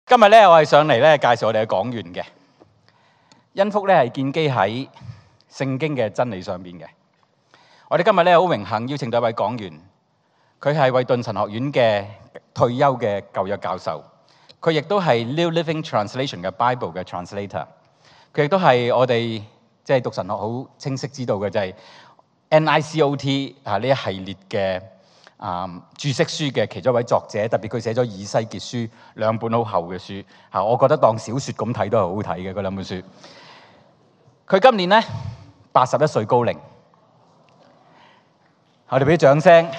今日咧，我係上嚟咧介紹我哋嘅講員嘅。恩福咧係建基喺聖經嘅真理上邊嘅。我哋今日咧好榮幸邀請到一位講員，佢係惠頓神學院嘅退休嘅舊約教授，佢亦都係 New Living Translation 嘅 Bible 嘅 translator， 佢亦都係我哋即係讀神學好清晰知道嘅就係 NICOT 呢一系列嘅注釋書嘅其中一位作者，特別佢寫咗以西結書兩本好厚嘅書，我覺得當小説咁睇都係好好睇嘅嗰兩本書。佢今年咧81歲高齡，我哋俾啲掌聲。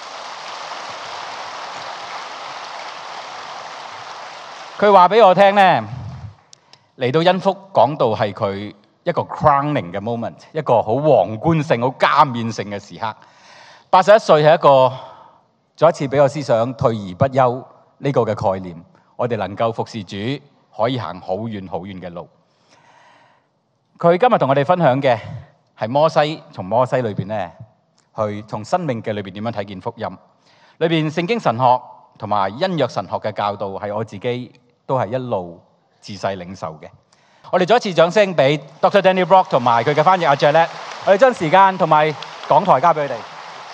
佢話俾我聽咧，嚟到恩福講道係佢一個 crowning 嘅 moment， 一個好皇冠性、好加冕性嘅時刻。81歲係一個再一次俾我思想退而不休呢個嘅概念，我哋能夠服侍主，可以行好遠好遠嘅路。佢今日同我哋分享嘅係摩西，從摩西裏邊咧，去從生命嘅裏邊點樣睇見福音。裏邊聖經神學同埋恩約神學嘅教導係我自己都係一路自細領受嘅。我哋再一次掌聲俾 Dr. Daniel Brock 同埋佢嘅翻譯阿 Janet。我哋將時間同埋講台交俾佢哋。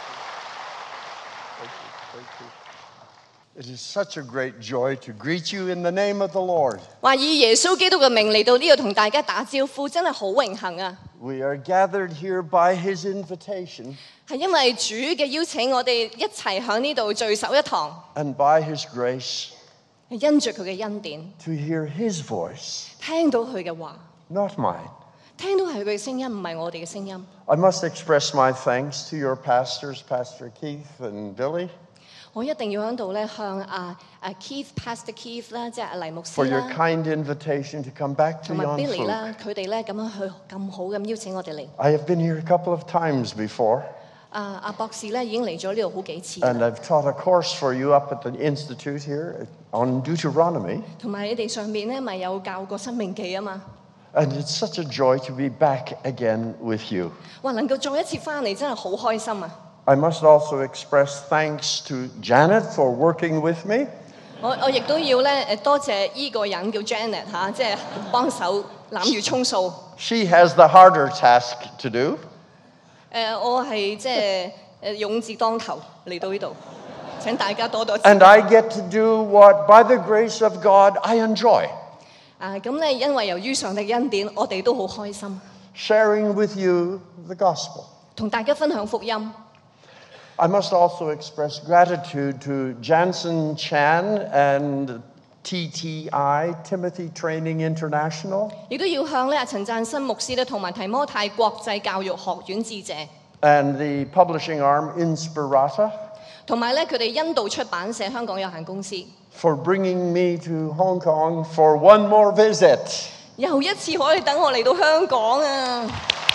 It is such a great joy to greet you in the name of the Lord. 話以耶穌基督嘅名嚟到呢度同大家打招呼，真係好榮幸啊！ We are gathered here by His invitation 係因為主嘅邀請，我哋一齊喺呢度聚首一堂， and by His grace 係因着佢嘅恩典， to hear His voice, 聽到佢嘅話， not mine. 聽到係佢嘅聲音，唔係我哋嘅聲音。 I must express my thanks to your pastors, Pastor Keith and Billy, 我一定要喺度咧向Pastor Keith 啦，即係阿黎牧 for 師 your 啦， kind invitation to come back to 同埋 Billy Yonfu. 啦，佢哋咧咁樣去咁好咁邀請我哋嚟。 I have been here a couple of times before, 阿博士咧已經嚟咗呢度好幾次， and I've taught a course for you up at the Institute here on Deuteronomy. 同埋你哋上面咧咪有教過生命記啊嘛。 And it's such a joy to be back again with you. 哇！能夠再一次翻嚟，真係好開心啊！ I must also express thanks to Janet for working with me. 我亦都要咧多謝依個人叫 Janet 即係幫手攬月充數。 She has the harder task to do. 我係即係勇字當頭嚟到呢度，請大家多多指 And I get to do what, by the grace of God, I enjoy. 咁咧，因為由於上帝嘅恩典，我哋都好開心， Sharing with you the gospel. 同大家分享福音。 I must also express gratitude to Jansen Chan and TTI, Timothy Training International, 亦都要向咧陳贊新牧師咧同埋提摩太國際教育學院致謝， and the publishing arm Inspirata 同埋咧佢哋恩道出版社香港有限公司， for bringing me to Hong Kong for one more visit. 又一次可以等我嚟到香港啊！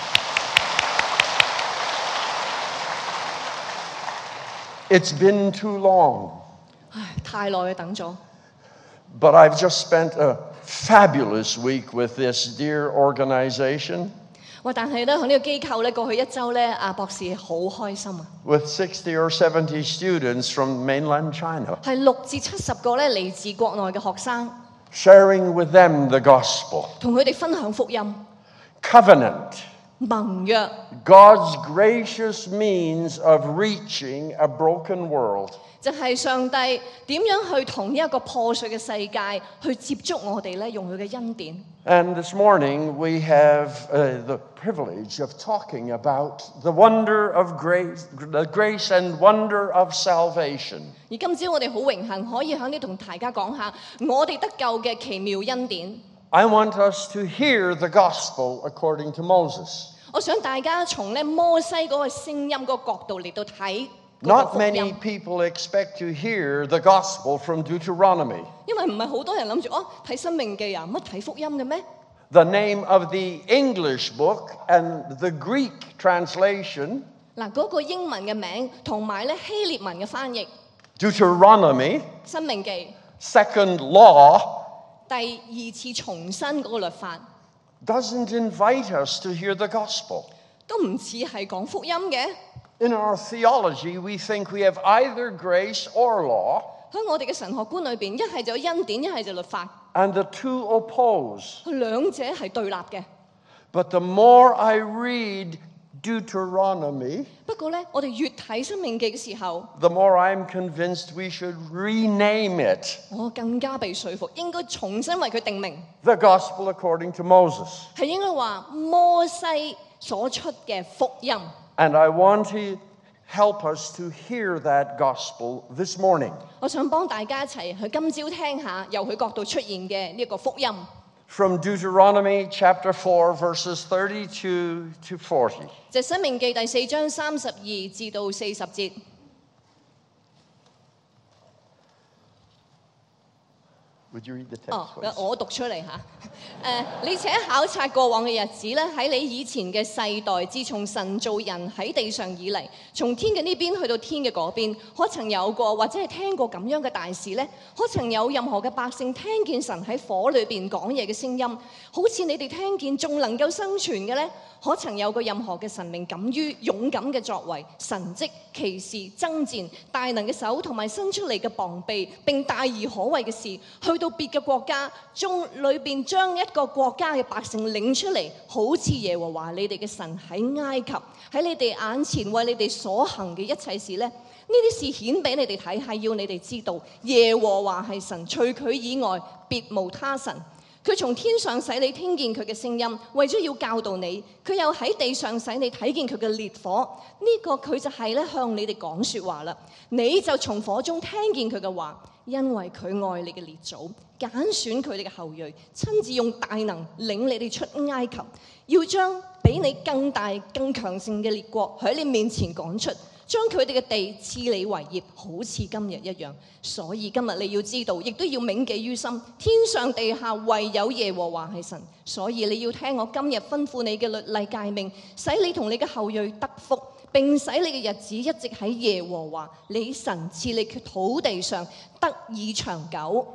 It's been too long, 唉，太耐等咗。 but I've just spent a fabulous week with this dear organization 但係咧喺呢個機構咧過去一週咧，阿博士好開心啊！ with 60 or 70 students from mainland China, 係6至70個咧嚟自國內嘅學生， sharing with them the gospel, 同佢哋分享福音、 covenant, 盟約， God's gracious means of reaching a broken world. 就係上帝點樣去同呢一個破碎嘅世界去接觸我哋咧，用佢嘅恩典。 And this morning we have the privilege of talking about the wonder of grace, the grace and wonder of salvation. 而今朝我哋好榮幸可以喺呢度同大家講下我哋得救嘅奇妙恩典。 I want us to hear the gospel according to Moses. 我想大家從咧摩西嗰個聲音嗰個角度嚟到睇嗰個 Not 福 many 音， people expect to hear the gospel from Deuteronomy. 因為唔係好多人諗住睇申命記啊，乜睇福音嘅咩？ The name of the English book and the Greek translation, 嗰個英文嘅名同埋咧希臘文嘅翻譯， Deuteronomy, 申命記 second law, 第二次重申嗰個律法， doesn't invite us to hear the gospel. 都唔似係講福音嘅。 In our theology, we think we have either grace or law. 喺我哋嘅神學觀裏邊，一係就恩典，一係就律法， And the two oppose. 兩者係對立嘅。 But the more I read Deuteronomy, 不過咧，我哋越睇申命記嘅時候， the more I'm convinced we should rename it 我更加被說服，應該重新為佢定名， the Gospel according to Moses. 係應該話摩西所出嘅福音。 And I want to help us to hear that gospel this morning. 我想幫大家一齊去今朝聽下由佢角度出現嘅呢個福音。 From Deuteronomy chapter 4, verses 32 to 40. 就係申命記第4章32至到40節。 Would you read the text, 哦， please? 我讀出嚟嚇。你且考察過往嘅日子咧，喺你以前嘅世代，自從神造人喺地上以嚟，從天嘅呢邊去到天嘅嗰邊，可曾有過或者係聽過咁樣嘅大事呢？可曾有任何嘅百姓聽見神喺火裏邊講嘢嘅聲音，好似你哋聽見仲能夠生存嘅呢？可曾有過任何嘅神明敢於勇敢嘅作為、神蹟、奇事、爭戰、大能嘅手同埋伸出嚟嘅膀臂，並大而可畏嘅事，去到別嘅國家中裏邊將一個國家嘅百姓領出嚟，好似耶和華你哋嘅神喺埃及喺你哋眼前為你哋所行嘅一切事呢？呢啲事顯俾你哋睇，係要你哋知道耶和華係神，除佢以外別無他神。佢從天上使你聽見佢嘅聲音，為咗要教導你；佢又喺地上使你睇見佢嘅烈火。呢、個佢就係咧向你哋講説話啦。你就從火中聽見佢嘅話，因為佢愛你嘅列祖，揀選佢哋嘅後裔，親自用大能領你哋出埃及，要將比你更大、更強盛嘅列國喺你面前趕出。將佢哋嘅地賜你為業，好似今日一樣。所以今日你要知道，亦都要銘記於心，天上地下唯有耶和華係神。所以你要聽我今日吩咐你嘅律例誡命，使你同你嘅後裔得福，並使你嘅日子一直喺耶和華你神賜你嘅土地上得以長久。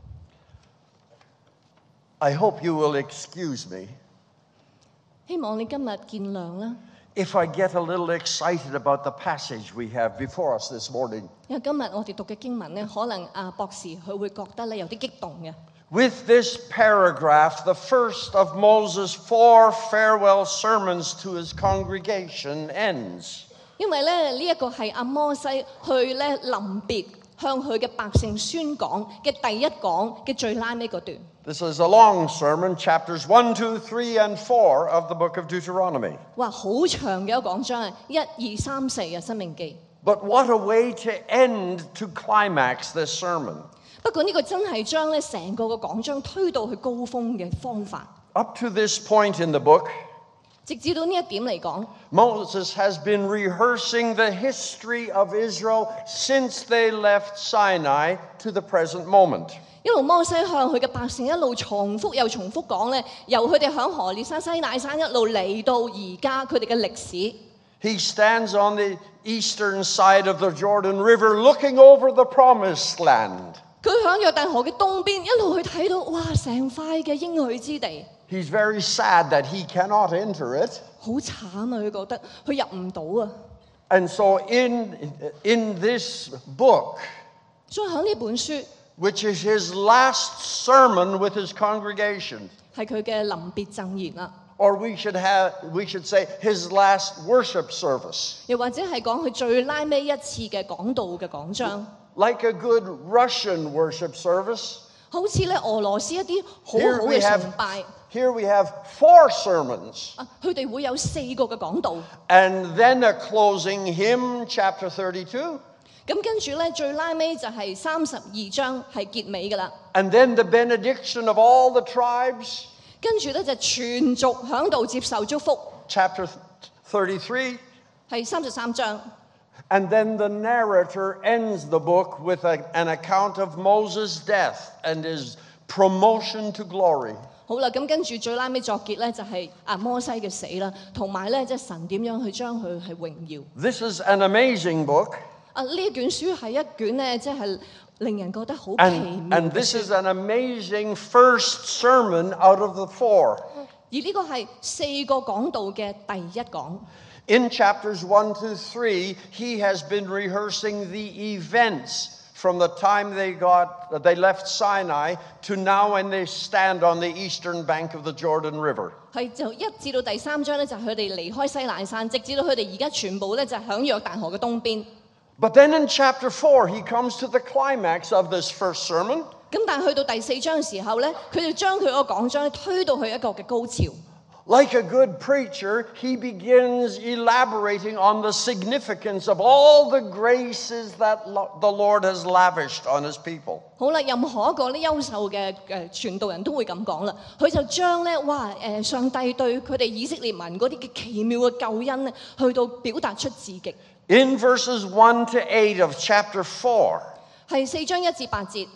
I hope you will excuse me 希望你今日見諒啦， if I get a little excited about the passage we have before us this morning. 因為今日我哋讀嘅經文咧，可能博士佢會覺得咧有啲激動嘅。 With this paragraph, the first of Moses' 4 farewell sermons to his congregation ends. 因為咧呢一個係阿摩西去咧臨別向佢嘅百姓宣講嘅第一講嘅最拉尾嗰段。 This is a long sermon, chapters 1, 2, 3, and 4 of the book of Deuteronomy. 哇，好長嘅一個講章啊！1、2、3、4啊，申命記。 But what a way to end, to climax this sermon. 不過呢個真係將咧成個嘅講章推到去高峰嘅方法。 Up to this point in the book, 直至到呢一點嚟講， Moses has been rehearsing the history of Israel since they left Sinai to the present moment. 一路摩西向佢嘅百姓一路重複又重複講咧，由佢哋響何烈山、西乃山一路嚟到而家佢哋嘅歷史。 He stands on the eastern side of the Jordan River looking over the promised land. 佢響約旦河嘅東邊一路去睇到，哇！成塊嘅應許之地。 He's very sad that he cannot enter it. 好慘啊！佢覺得佢入唔到啊。 And so in this book, 所以喺呢本書 which is his last sermon with his congregation, 係佢嘅臨別贈言啦， or we should say his last worship service. 又或者係講佢最拉尾一次嘅講道嘅講章， Like a good Russian worship service, 好似咧俄羅斯一啲好 here 好 we 嘅 have, 崇拜 here we have 4 sermons. 啊，佢哋會有4個嘅講道， And then a closing hymn, chapter 32. 咁跟住咧最拉尾就係32章係結尾噶啦， And then the benediction of all the tribes, 跟住咧就全族響度接受祝福， chapter 33. 係33章。 And then the narrator ends the book with an account of Moses' death and his promotion to glory. 好啦，咁跟住最拉尾作結咧就係摩西嘅死啦，同埋咧即係神點樣去將佢係榮耀。 This is an amazing book. 呢一卷書係一卷咧，即係令人覺得好奇妙 And 嘅 this 書 is an amazing first sermon out of the 4. 而呢個係4個講道嘅第一講。 In chapters 1 to 3, he has been rehearsing the events from the time they left Sinai to now when they stand on the eastern bank of the Jordan River. 係就1至到第3章咧，就係佢哋離開西乃山，直至到佢哋而家全部咧就係響約旦河嘅東邊。 But then in chapter 4, he comes to the climax of this first sermon. 咁但係去到第4章嘅時候咧，佢就將佢嗰個講章推到去一個嘅高潮。 Like a good preacher, he begins elaborating on the significance of all the graces that the Lord has lavished on his people. 好啦，任何一個咧優秀嘅傳道人都會咁講啦，佢就將咧上帝對佢哋以色列民嗰啲嘅奇妙嘅救恩咧，去到表達出至極。 In verses 1 to 8 of chapter 4, 係4章1至8節。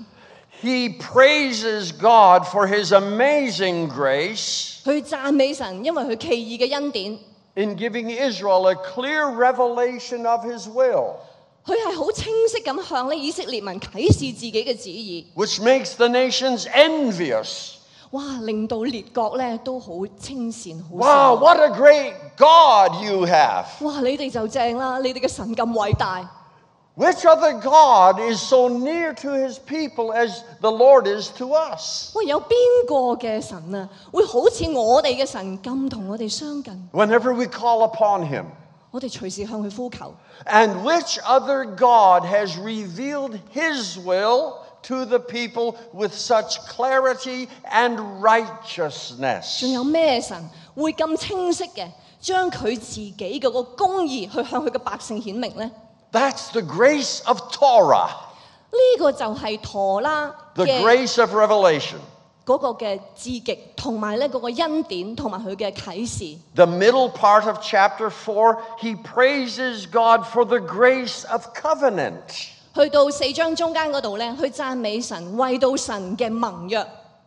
he praises God for his amazing grace 去讚美神，因為佢奇異嘅恩典。 in giving Israel a clear revelation of his will, 佢係好清晰咁向咧以色列民啟示自己嘅旨意。 which makes the nations envious. 哇！令到列國咧都好稱善，好 Wow, 羨慕 what a great God you have! 哇！你哋就正啦，你哋嘅神咁偉大。 Which other God is so near to his people as the Lord is to us? 喂，有邊個嘅神啊，會好似我哋嘅神咁同我哋相近？ Whenever we call upon him. 我哋隨時向佢呼求。 And which other God has revealed his will to the people with such clarity and righteousness? 仲有咩神會咁清晰嘅將佢自己嘅個公義去向佢嘅百姓顯明呢？ That's the grace of Torah, 呢個就係陀拉 the 嘅 grace of revelation. 嗰個嘅至極，同埋咧嗰個恩典，同埋佢嘅啟示。 The middle part of chapter 4, he praises God for the grace of covenant. 去到4章中間嗰度咧，去讚美神，為到神嘅盟約。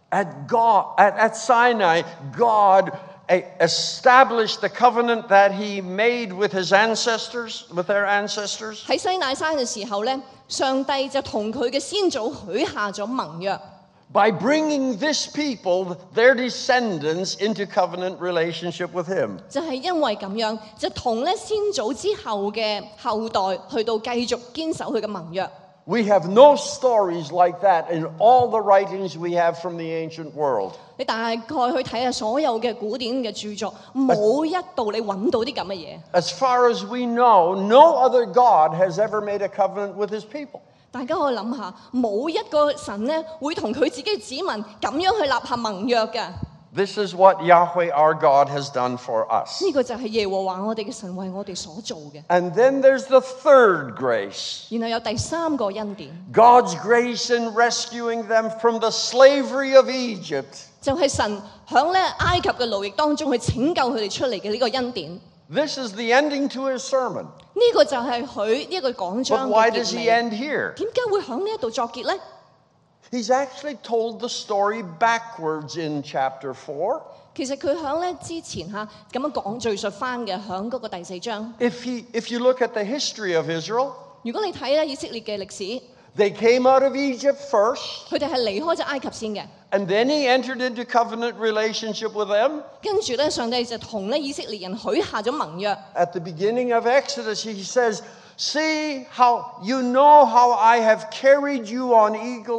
At Sinai, God established the covenant that he made with his ancestors, with their ancestors. 喺西乃山嘅時候咧，上帝就同佢嘅先祖許下咗盟約。 By bringing this people, their descendants, into covenant relationship with him. 就係因為咁樣，就同咧先祖之後嘅後代去到繼續堅守佢嘅盟約。 We have no stories like that in all the writings we have from the ancient world. 你大概去睇下所有嘅古典嘅著作，冇一度你揾到啲咁嘅嘢。 As far as we know, no other God has ever made a covenant with his people. 大家可以諗下，冇一個神咧會同佢自己嘅子民咁樣去立下盟約嘅。 This is what Yahweh our God has done for us. 呢個就係耶和華我哋嘅神為我哋所做嘅。 And then there's the third grace. 然後有第3個恩典， God's grace in rescuing them from the slavery of Egypt. 就係神響咧埃及嘅奴役當中去拯救佢哋出嚟嘅呢個恩典。 This is the ending to his sermon. 呢個就係佢呢個講 But 章 why 嘅 does 結 he 尾。 end here? 點解會響呢一度作結呢？ He's actually told the story backwards in chapter 4. 其實佢響咧之前咁樣講敘述翻嘅，響嗰個第4章。 If you look at the history of Israel, 如果你睇咧以色列嘅歷史， they came out of Egypt first, 佢哋係離開咗埃及先嘅。 and then he entered into covenant relationship with them. 跟住咧，上帝就同咧以色列人許下咗盟約。 At the beginning of Exodus, he says, "See how you know how I have carried you on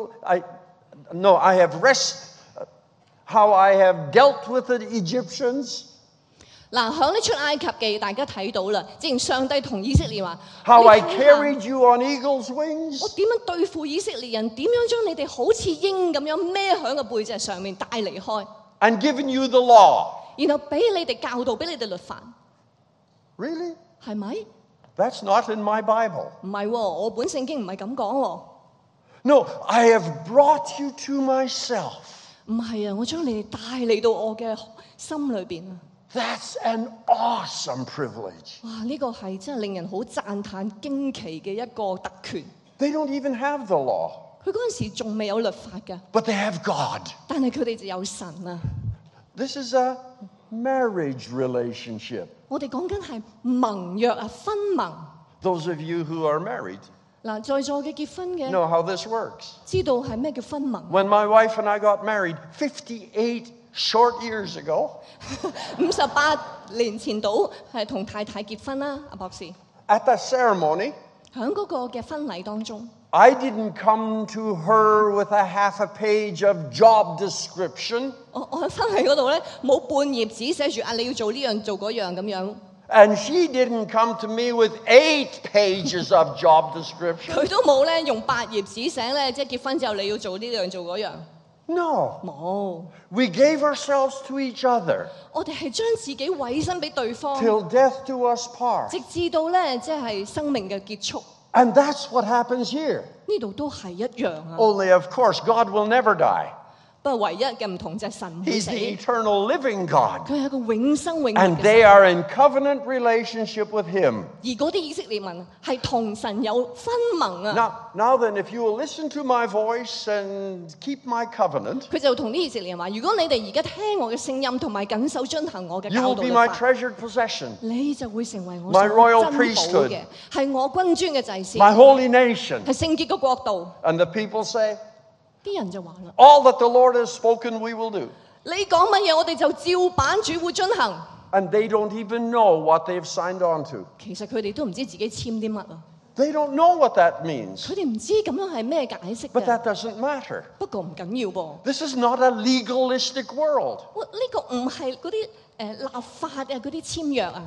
how I have dealt with the Egyptians, 嗱，響呢出埃及記，大家睇到啦，之前上帝同以色列話： how I 你睇下 carried you on eagle's 我 wings." 點樣對付以色列人？點樣將你哋好似鷹咁樣孭響個背脊上面帶離開， And given you the law. 然後俾你哋教導，俾你哋律法， Really? 係咪？ That's not in my Bible. 唔係喎，我本聖經唔係咁講喎。 No, I have brought you to myself. 唔係啊，我將你哋帶嚟到我嘅心裏邊啊！ That's an awesome privilege. 哇，呢個係真係令人好讚歎驚奇嘅一個特權。 They don't even have the law, 佢嗰陣時仲未有律法㗎， but they have God. 但係佢哋就有神啊！ This is a marriage relationship. 我哋講緊係盟約啊，婚盟。 Those of you who are married 嗱，在座嘅結婚嘅 know how this works. 知道係咩叫婚盟。 When my wife and I got married 58 short years ago, 58年前到係同太太結婚啦，阿博士。 at the ceremony, 喺嗰個嘅婚禮當中， I didn't come to her with a half a page of job description. 我翻去嗰度咧，冇半頁紙寫住你要做呢樣做嗰樣咁樣。 And she didn't come to me with 8 pages of job description. 佢都冇咧用8頁紙寫咧，即係結婚之後你要做呢樣做嗰樣。 No. 冇， We gave ourselves to each other 我哋係將自己委身俾對方， till death do us part. 直至到咧即係生命嘅結束。 And that's what happens here. 呢度都係一樣啊。 Only, of course, God will never die. 不過唯一嘅唔同就係神唔會 He's 死， the 佢 eternal living God. 係一個永生永 And 遠嘅 they 神。 are in covenant relationship with Him. 而嗰啲以色列民係同神有分盟啊。 Now then, if you will listen to my voice and keep my covenant, 佢就同啲以色列人話：如果你哋而家聽我嘅聲音，同埋謹守遵行我嘅 you 教 will 導 be 律 my 法， treasured possession, 你就會成為我 My 所 royal 珍寶 priesthood 嘅，係我君尊嘅祭司， my holy nation. 係聖潔嘅國度。 And the people say, 啲人就話啦： all that the Lord has spoken, we will do. 你講乜嘢，我哋就照版主會遵行。 And they don't even know what they've signed on to. 其實佢哋都唔知自己簽啲乜啊， They don't know what that means. 佢哋唔知咁樣係咩解釋 But 嘅。 that doesn't matter. 不過唔緊要噃。 This is not a legalistic world. 呢個唔係嗰啲立法啊，嗰啲簽約啊，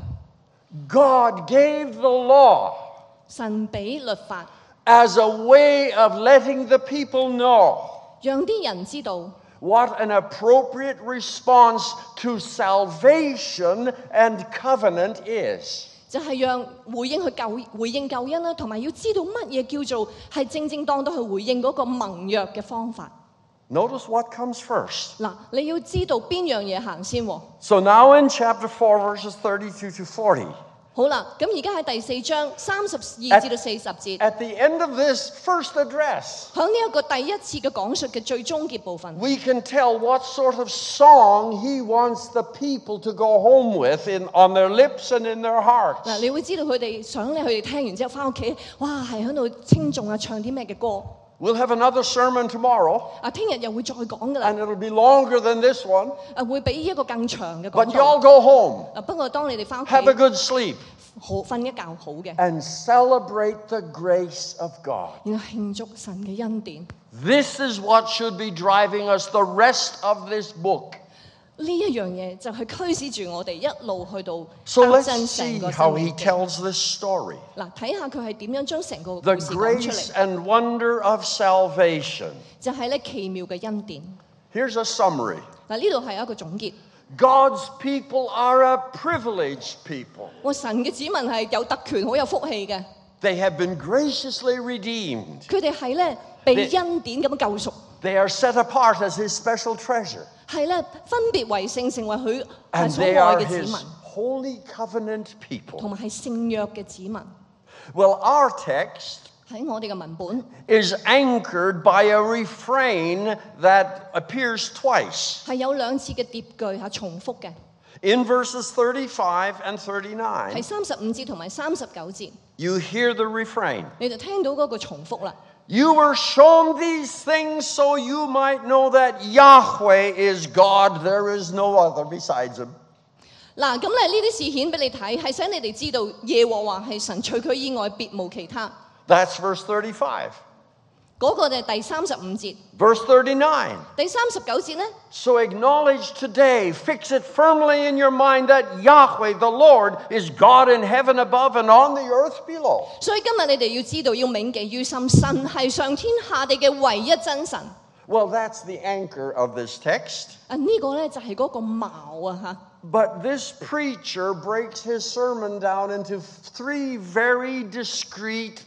God gave the law 神俾律法， as a way of letting the people know 讓啲人知道 what an appropriate response to salvation and covenant is. 就係讓回應救恩啦，同埋要知道乜嘢叫做係正正當當去回應嗰個盟約嘅方法。 Notice what comes first. 嗱，你要知道邊樣嘢行先喎。 So now in chapter 4, verses 32 to 40, 好啦，咁而家喺第4章32至到40節， at the end of this first address, 響呢一個第一次嘅講述嘅最終結部分， we can tell what sort of song he wants the people to go home with on their lips and in their hearts. 嗱，你會知道佢哋想咧，佢哋聽完之後翻屋企，哇，係喺度稱頌啊，唱啲咩嘅歌。 We'll have another sermon tomorrow, 啊，聽日又會再講噶啦， and it'll be longer than this one. 啊，會比一個更長嘅講 But you all 道。 go home, 啊，不過當你哋翻屋企 have a good sleep, 好瞓一覺好嘅， and celebrate the grace of God. 然後慶祝神嘅恩典。 This is what should be driving us the rest of this book. 呢一樣嘢就係驅使住我哋一路去到 So 踏 let's 真 see 成個 how 生 he 命嘅。 tells this story. 嗱，睇下佢係點樣將成個 The 故事講出 grace 嚟， and wonder of salvation. 就係咧奇妙嘅恩典。 Here's a summary. 嗱，呢度係一個總結。 God's people are a privileged people. 我神嘅子民係有特權、好有福氣嘅， They have been graciously redeemed. 佢哋係咧被恩典咁樣救贖， They are set apart as his special treasure. 係咧分別為聖，成為佢 And 所 they 愛 are 嘅子 his 民， holy covenant people. 同埋係聖約嘅子民。 Well, our text 喺我哋嘅文本 is anchored by a refrain that appears twice 係有2次嘅疊句嚇重複嘅， in verses 35 and 39. 係35節同埋39節， You hear the refrain. 你就聽到嗰個重複啦。 You were shown these things so you might know that Yahweh is God. There is no other besides him. 嗱，咁咧呢啲事顯俾你睇，係使你哋知道耶和華係神，除佢以外別無其他。 That's verse 35. 嗰個就係第35節， Verse 39. 第39節咧。 So acknowledge today, fix it firmly in your mind that Yahweh, the Lord, is God in heaven above and on the earth below. 所以今日你哋要知道，要銘記於心，神係上天下地嘅唯一真神。 Well, that's the anchor of this text. 啊，呢個咧就係嗰個矛啊嚇。 But this preacher breaks his sermon down into 3 very discrete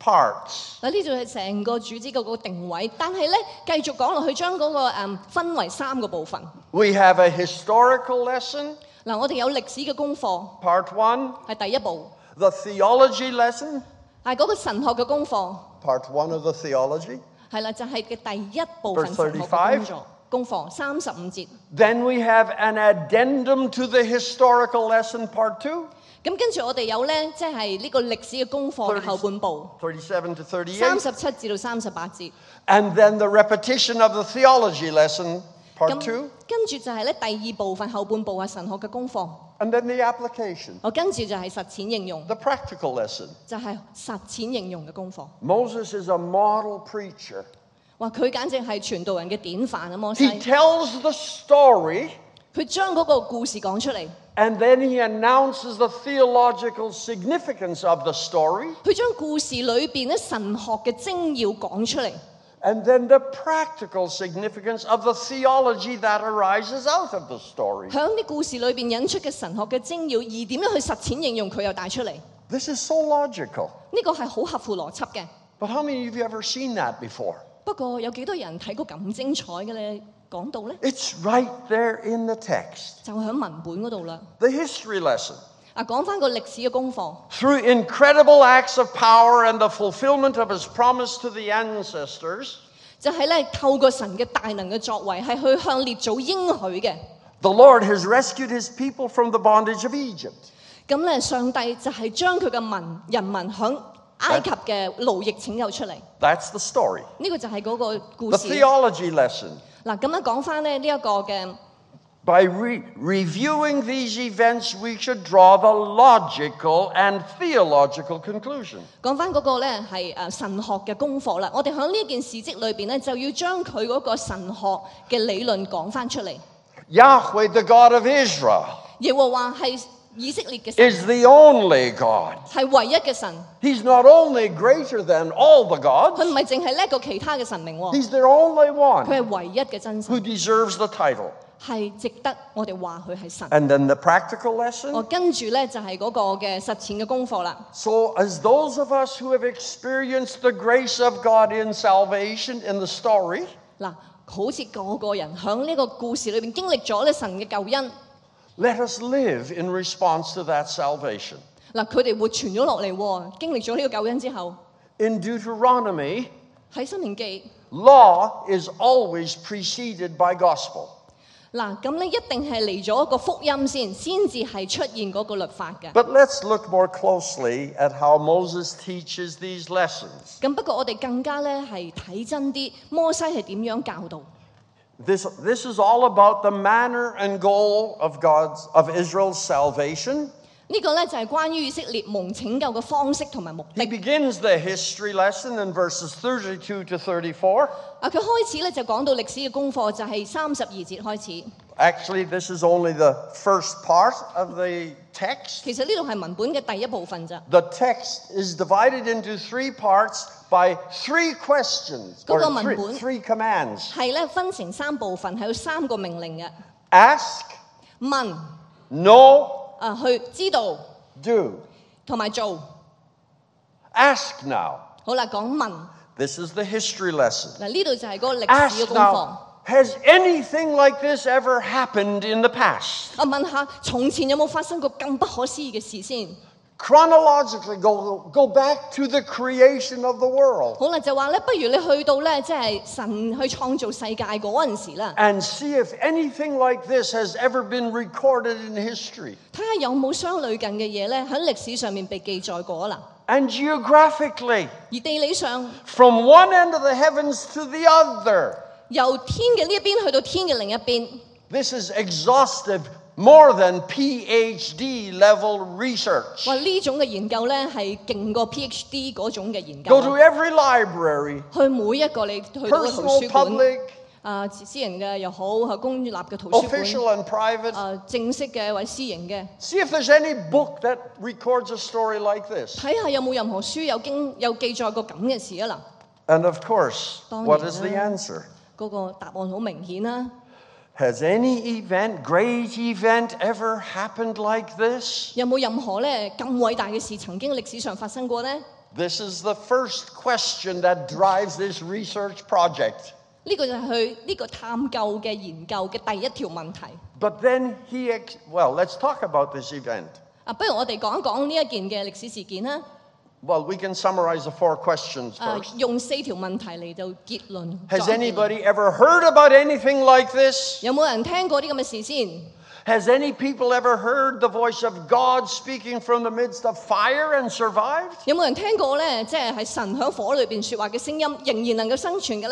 parts. 嗱，呢度係成個主旨嗰個定位，但係咧繼續講落去，將嗰個分為3個部分。 We have a historical lesson, 嗱，我哋有歷史嘅功課， part 1, 係第一步； the theology lesson, 係嗰個神學嘅功課， part 1 of the theology. 係啦，就係嘅第一部分 Verse 神學嘅 35 功課35節。 Then we have an addendum to the historical lesson, part 2, 咁跟住我哋有咧，即係呢個歷史嘅功課嘅後半部， 37 to 38. 37至到38節。 And then the repetition of the theology lesson, part 2, 跟住就係咧第2部分後半部係神學嘅功課， And then the application, 我跟住就係實踐應用， the practical lesson. 就係實踐應用嘅功課。 Moses is a model preacher. 哇！佢簡直係傳道人嘅典範啊！摩 He 西， tells the story, 佢將嗰個故事講出嚟， and then he announces the theological significance of the story, 佢將故事裏邊咧神學嘅精要講出嚟， and then the practical significance of the theology that arises out of the story. 響啲故事裏邊引出嘅神學嘅精要，而點樣去實踐應用佢又帶出嚟。 This is so logical. 呢個係好合乎邏輯嘅。 But how many of you have ever seen that before? 不過有幾多人睇過咁精彩嘅咧講到咧？ It's right there in the text. 就喺文本嗰度啦。 The history lesson. 講翻個歷史嘅功課， Through incredible acts of power and the fulfillment of his promise to the ancestors, 就係咧透過神嘅大能嘅作為，係去向列祖應許嘅。 the Lord has rescued his people from the bondage of Egypt. 咁咧，上帝就係將佢嘅人民響埃及嘅奴役拯救出嚟。 That's the story. 呢個就係嗰個故 The 事。 theology lesson. 嗱，咁樣講翻咧呢一個嘅。 By reviewing these events, we should draw the logical and theological conclusion. 講翻嗰個咧係神學嘅功課啦，我哋喺呢件事蹟裏邊咧就要將佢嗰個神學嘅理論講翻出嚟。 Yahweh, the God of Israel, 耶和華係以色列嘅神， is the only God. 係唯一嘅神， He's not only greater than all the 佢 gods, 唔係淨係叻過其他嘅神明喎， he's the only 佢 one 係唯一嘅真 who 神， deserves the title. 係值得我哋話佢係神。 And then the practical 我 lesson. 跟住咧就係嗰個嘅實踐嘅功課啦。 So, as those of us who have experienced the grace of God in salvation in the story, 嗱，好似個個人喺呢個故事裏邊經歷咗咧神嘅救恩， let us live in response to that salvation. 嗱佢哋活傳咗落嚟喎，經歷咗呢個救恩之後， In Deuteronomy, 喺申命記， law is always preceded by gospel. 嗱咁咧一定係嚟咗一個福音先至係出現嗰個律法嘅。 But let's look more closely at how Moses teaches these lessons. 咁不過我哋更加咧係睇真啲，摩西係點樣教導？ This is all about the manner and goal of Israel's salvation. 呢個咧就係關於以色列蒙拯救嘅方式同埋目 He 的。 begins the history lesson in verses 32 to 34. 佢開始咧就講到歷史嘅功課，就係32節開始。 Actually, this is only the first part of the text. 其實呢度係文本嘅第一部分咋。 The text is divided into 3 parts by 3 questions or 嗰個文本。 3 commands. 係咧分成3部分，係有3個命令嘅。 Ask, 問 know, 去知道 do. 同埋做。 Ask now. 好啦，講問 This is the history lesson. 嗱，呢度就係嗰個歷史嘅 Ask 功課。 now, has anything like this ever happened in the past? 問下從前有冇發生過更不可思議嘅事先？ Chronologically, go back to the creation of the world 好啦，就話咧，不如你去到咧，即係神去創造世界嗰陣時啦， and see if anything like this has ever been recorded in history. 睇下有冇相類近嘅嘢咧，喺歷史上面被記載過啦。 And geographically, 而地理上， from one end of the heavens to the other. 由天嘅呢一邊去到天嘅另一邊， This is exhaustive, more than PhD level research. 哇！呢種嘅研究咧係勁過 PhD 嗰種嘅研究 Go to 啊。 every library, 去每一個你去到嘅圖 personal, 書館， public, 私人嘅又好，係公立嘅圖書館， official, and private. 正式嘅或者私營嘅， See if there's any book that records a story like this. 睇下有冇任何書有記載過咁嘅事啊 And of course, 當然 what is the 啦。 answer? 嗱，嗰個答案好明顯啦。 Has any event, great event, ever happened like this? 有冇任何咧咁偉大嘅事曾經歷史上發生過呢？ This is the first question that drives this research project. 呢個就係佢呢個探究嘅研究嘅第一條問題。 But then let's talk about this event. 不如我哋講一講呢一件嘅歷史事件啦。 Well, we can summarize the 4 questions first. 用4條問題嚟到結論。 Has 作結論 anybody ever heard about anything like this? 有冇人聽過啲咁嘅事先？ Has any people ever heard the voice of God speaking from the midst of fire and survived? 有冇人聽過咧？即係喺神喺火裏邊説話嘅聲音，仍然能夠生存嘅咧？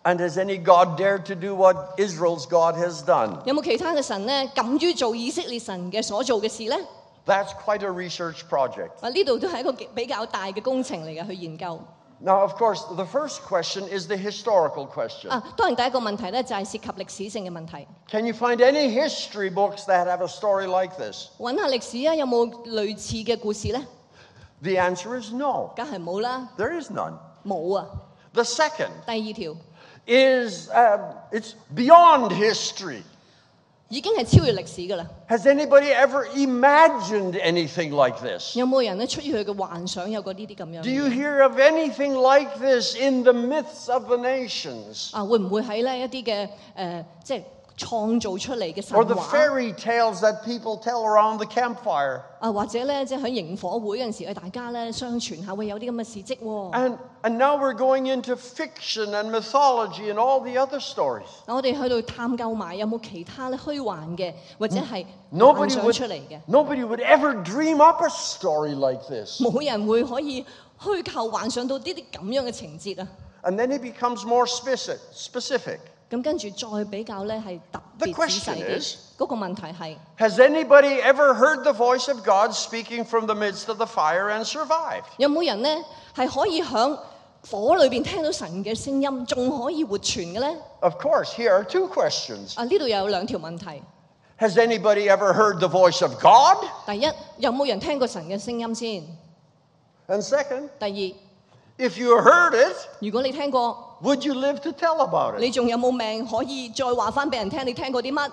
And has any God dared to do what Israel's God has done? 有冇其他嘅神咧敢於做以色列神嘅所做嘅事咧？ That's quite a research project. 呢度都係一個比較大嘅工程嚟嘅，去研究。 Now, of course, the first question is the historical question. 當然第一個問題咧就係涉及歷史性嘅問題。 Can you find any history books that have a story like this? 揾下歷史啊，有冇類似嘅故事咧？ The answer is no. 梗係冇啦， There is none. 冇啊。 The second 第二條 is it's beyond history. 已經係超越歷史㗎啦。 Has anybody ever imagined anything like this? 有冇人咧出於佢嘅幻想有過呢啲咁樣 Do 嘅 you 嘢？ hear of anything like this in the myths of the nations? 會唔會喺咧一啲嘅即係創造出嚟嘅神 Or the 話？ fairy tales that people tell around the campfire? 或者咧即係喺營火會嗰陣時，大家咧相傳下會有啲咁嘅事蹟喎。 And now we're going into fiction and mythology and all the other stories. 我哋去到探究埋有冇其他咧虛幻嘅，或者係幻 Nobody 想 would, 出嚟嘅。 nobody would ever dream up a story like this. 冇人會可以虛構幻想到呢啲咁樣嘅情節啊！ And then it becomes more specific. 咁跟住再比較咧係特 The 別仔細 question 啲 is,。 嗰個問題係 Has anybody ever heard the voice of God speaking from the midst of the fire and survived? 有冇人咧係可以響火裏邊聽到神嘅聲音，仲可以活存嘅咧？ Of course, here are two questions. 呢度又有兩條問題。 Has anybody ever heard the voice of God? 第一，有冇人聽過神嘅聲音先？ And second, 第 if you heard it, 二，如果你聽過， would you live to tell about 你 it? 仲有冇命可以再話翻俾人聽？你聽過啲乜？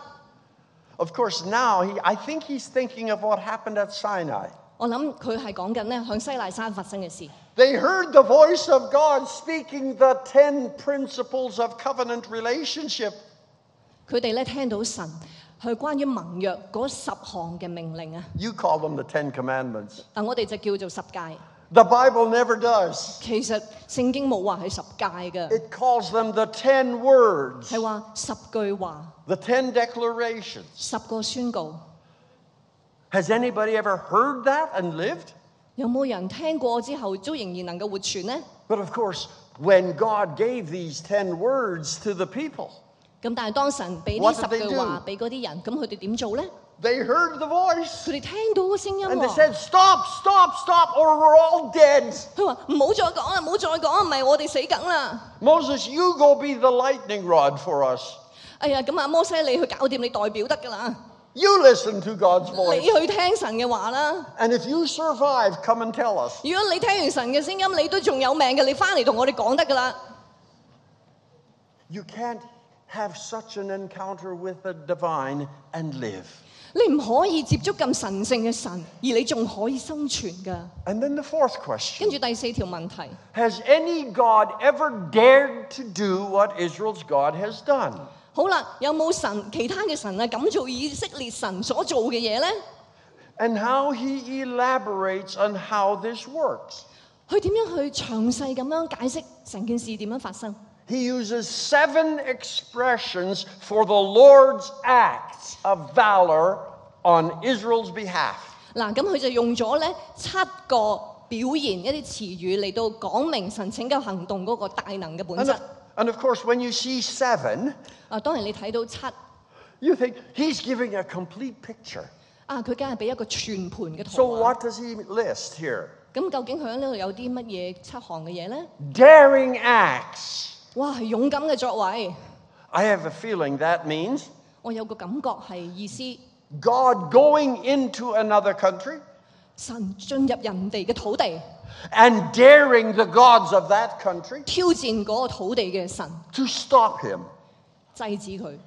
Of course, now I think he's thinking of what happened at Sinai. 我諗佢係講緊咧向西奈山發生嘅事。 They heard the voice of God speaking the 10 principles of covenant relationship. 佢哋咧聽到神係關於盟約嗰10項嘅命令啊！ You call them the 10 commandments. 但我哋就叫做10誡。 The Bible never does. 其實聖經冇話係10誡嘅， It calls them the 10 words, 係話10句話、 the 10 declarations. 10個宣告。 Has anybody ever heard that and lived? 有冇人聽過之後都仍然能夠活存呢？ But of course, when God gave these 10 words to the people, 咁但係當神俾呢 What did 10 they 句 do? 話俾嗰啲人，咁佢哋點做呢？ they heard the voice 佢哋聽到個聲音 and they 喎， said, Stop, stop, stop, or we're all dead. 佢話唔好再講啦，唔好再講啦，唔係我哋死梗啦。 Moses, you go be the lightning rod for us. 哎呀，咁啊摩西你去搞掂，你代表得㗎啦， You listen to God's 你 voice. 去聽神嘅話啦。 And if you survive, come and tell us. 如果你聽完神嘅聲音，你都仲有命嘅，你翻嚟同我哋講得㗎啦。 You can't have such an encounter with the divine and live. 你唔可以接觸咁神聖嘅神，而你仲可以生存㗎。 And then the fourth 跟 question. 住第4條問題， Has any God ever dared to do what Israel's God has done? 好啦，有冇神其他嘅神啊咁做以色列神所做嘅嘢呢？ And how he elaborates on how this works. 佢點樣去詳細咁樣解釋成件事點樣發生？ He uses 7 expressions for the Lord's acts of valor on Israel's behalf. 嗱，咁佢就用咗咧7個表現一啲詞語嚟到講明神拯救行動嗰個大能嘅本 And 質 of,。and of course, when you see 7, 當然你睇到7， you think he's giving a complete picture. 佢梗係俾一個全盤嘅 So 圖畫。 what does he list here? 咁究竟佢喺呢度有啲乜嘢7項嘅嘢咧？ Daring acts. 哇，係勇敢嘅作為。 I have a feeling that means 我有個感覺係意思， God going into another country 神進入人哋嘅土地， and daring the gods of that country 挑戰嗰個土地嘅神， to stop him. 制止佢。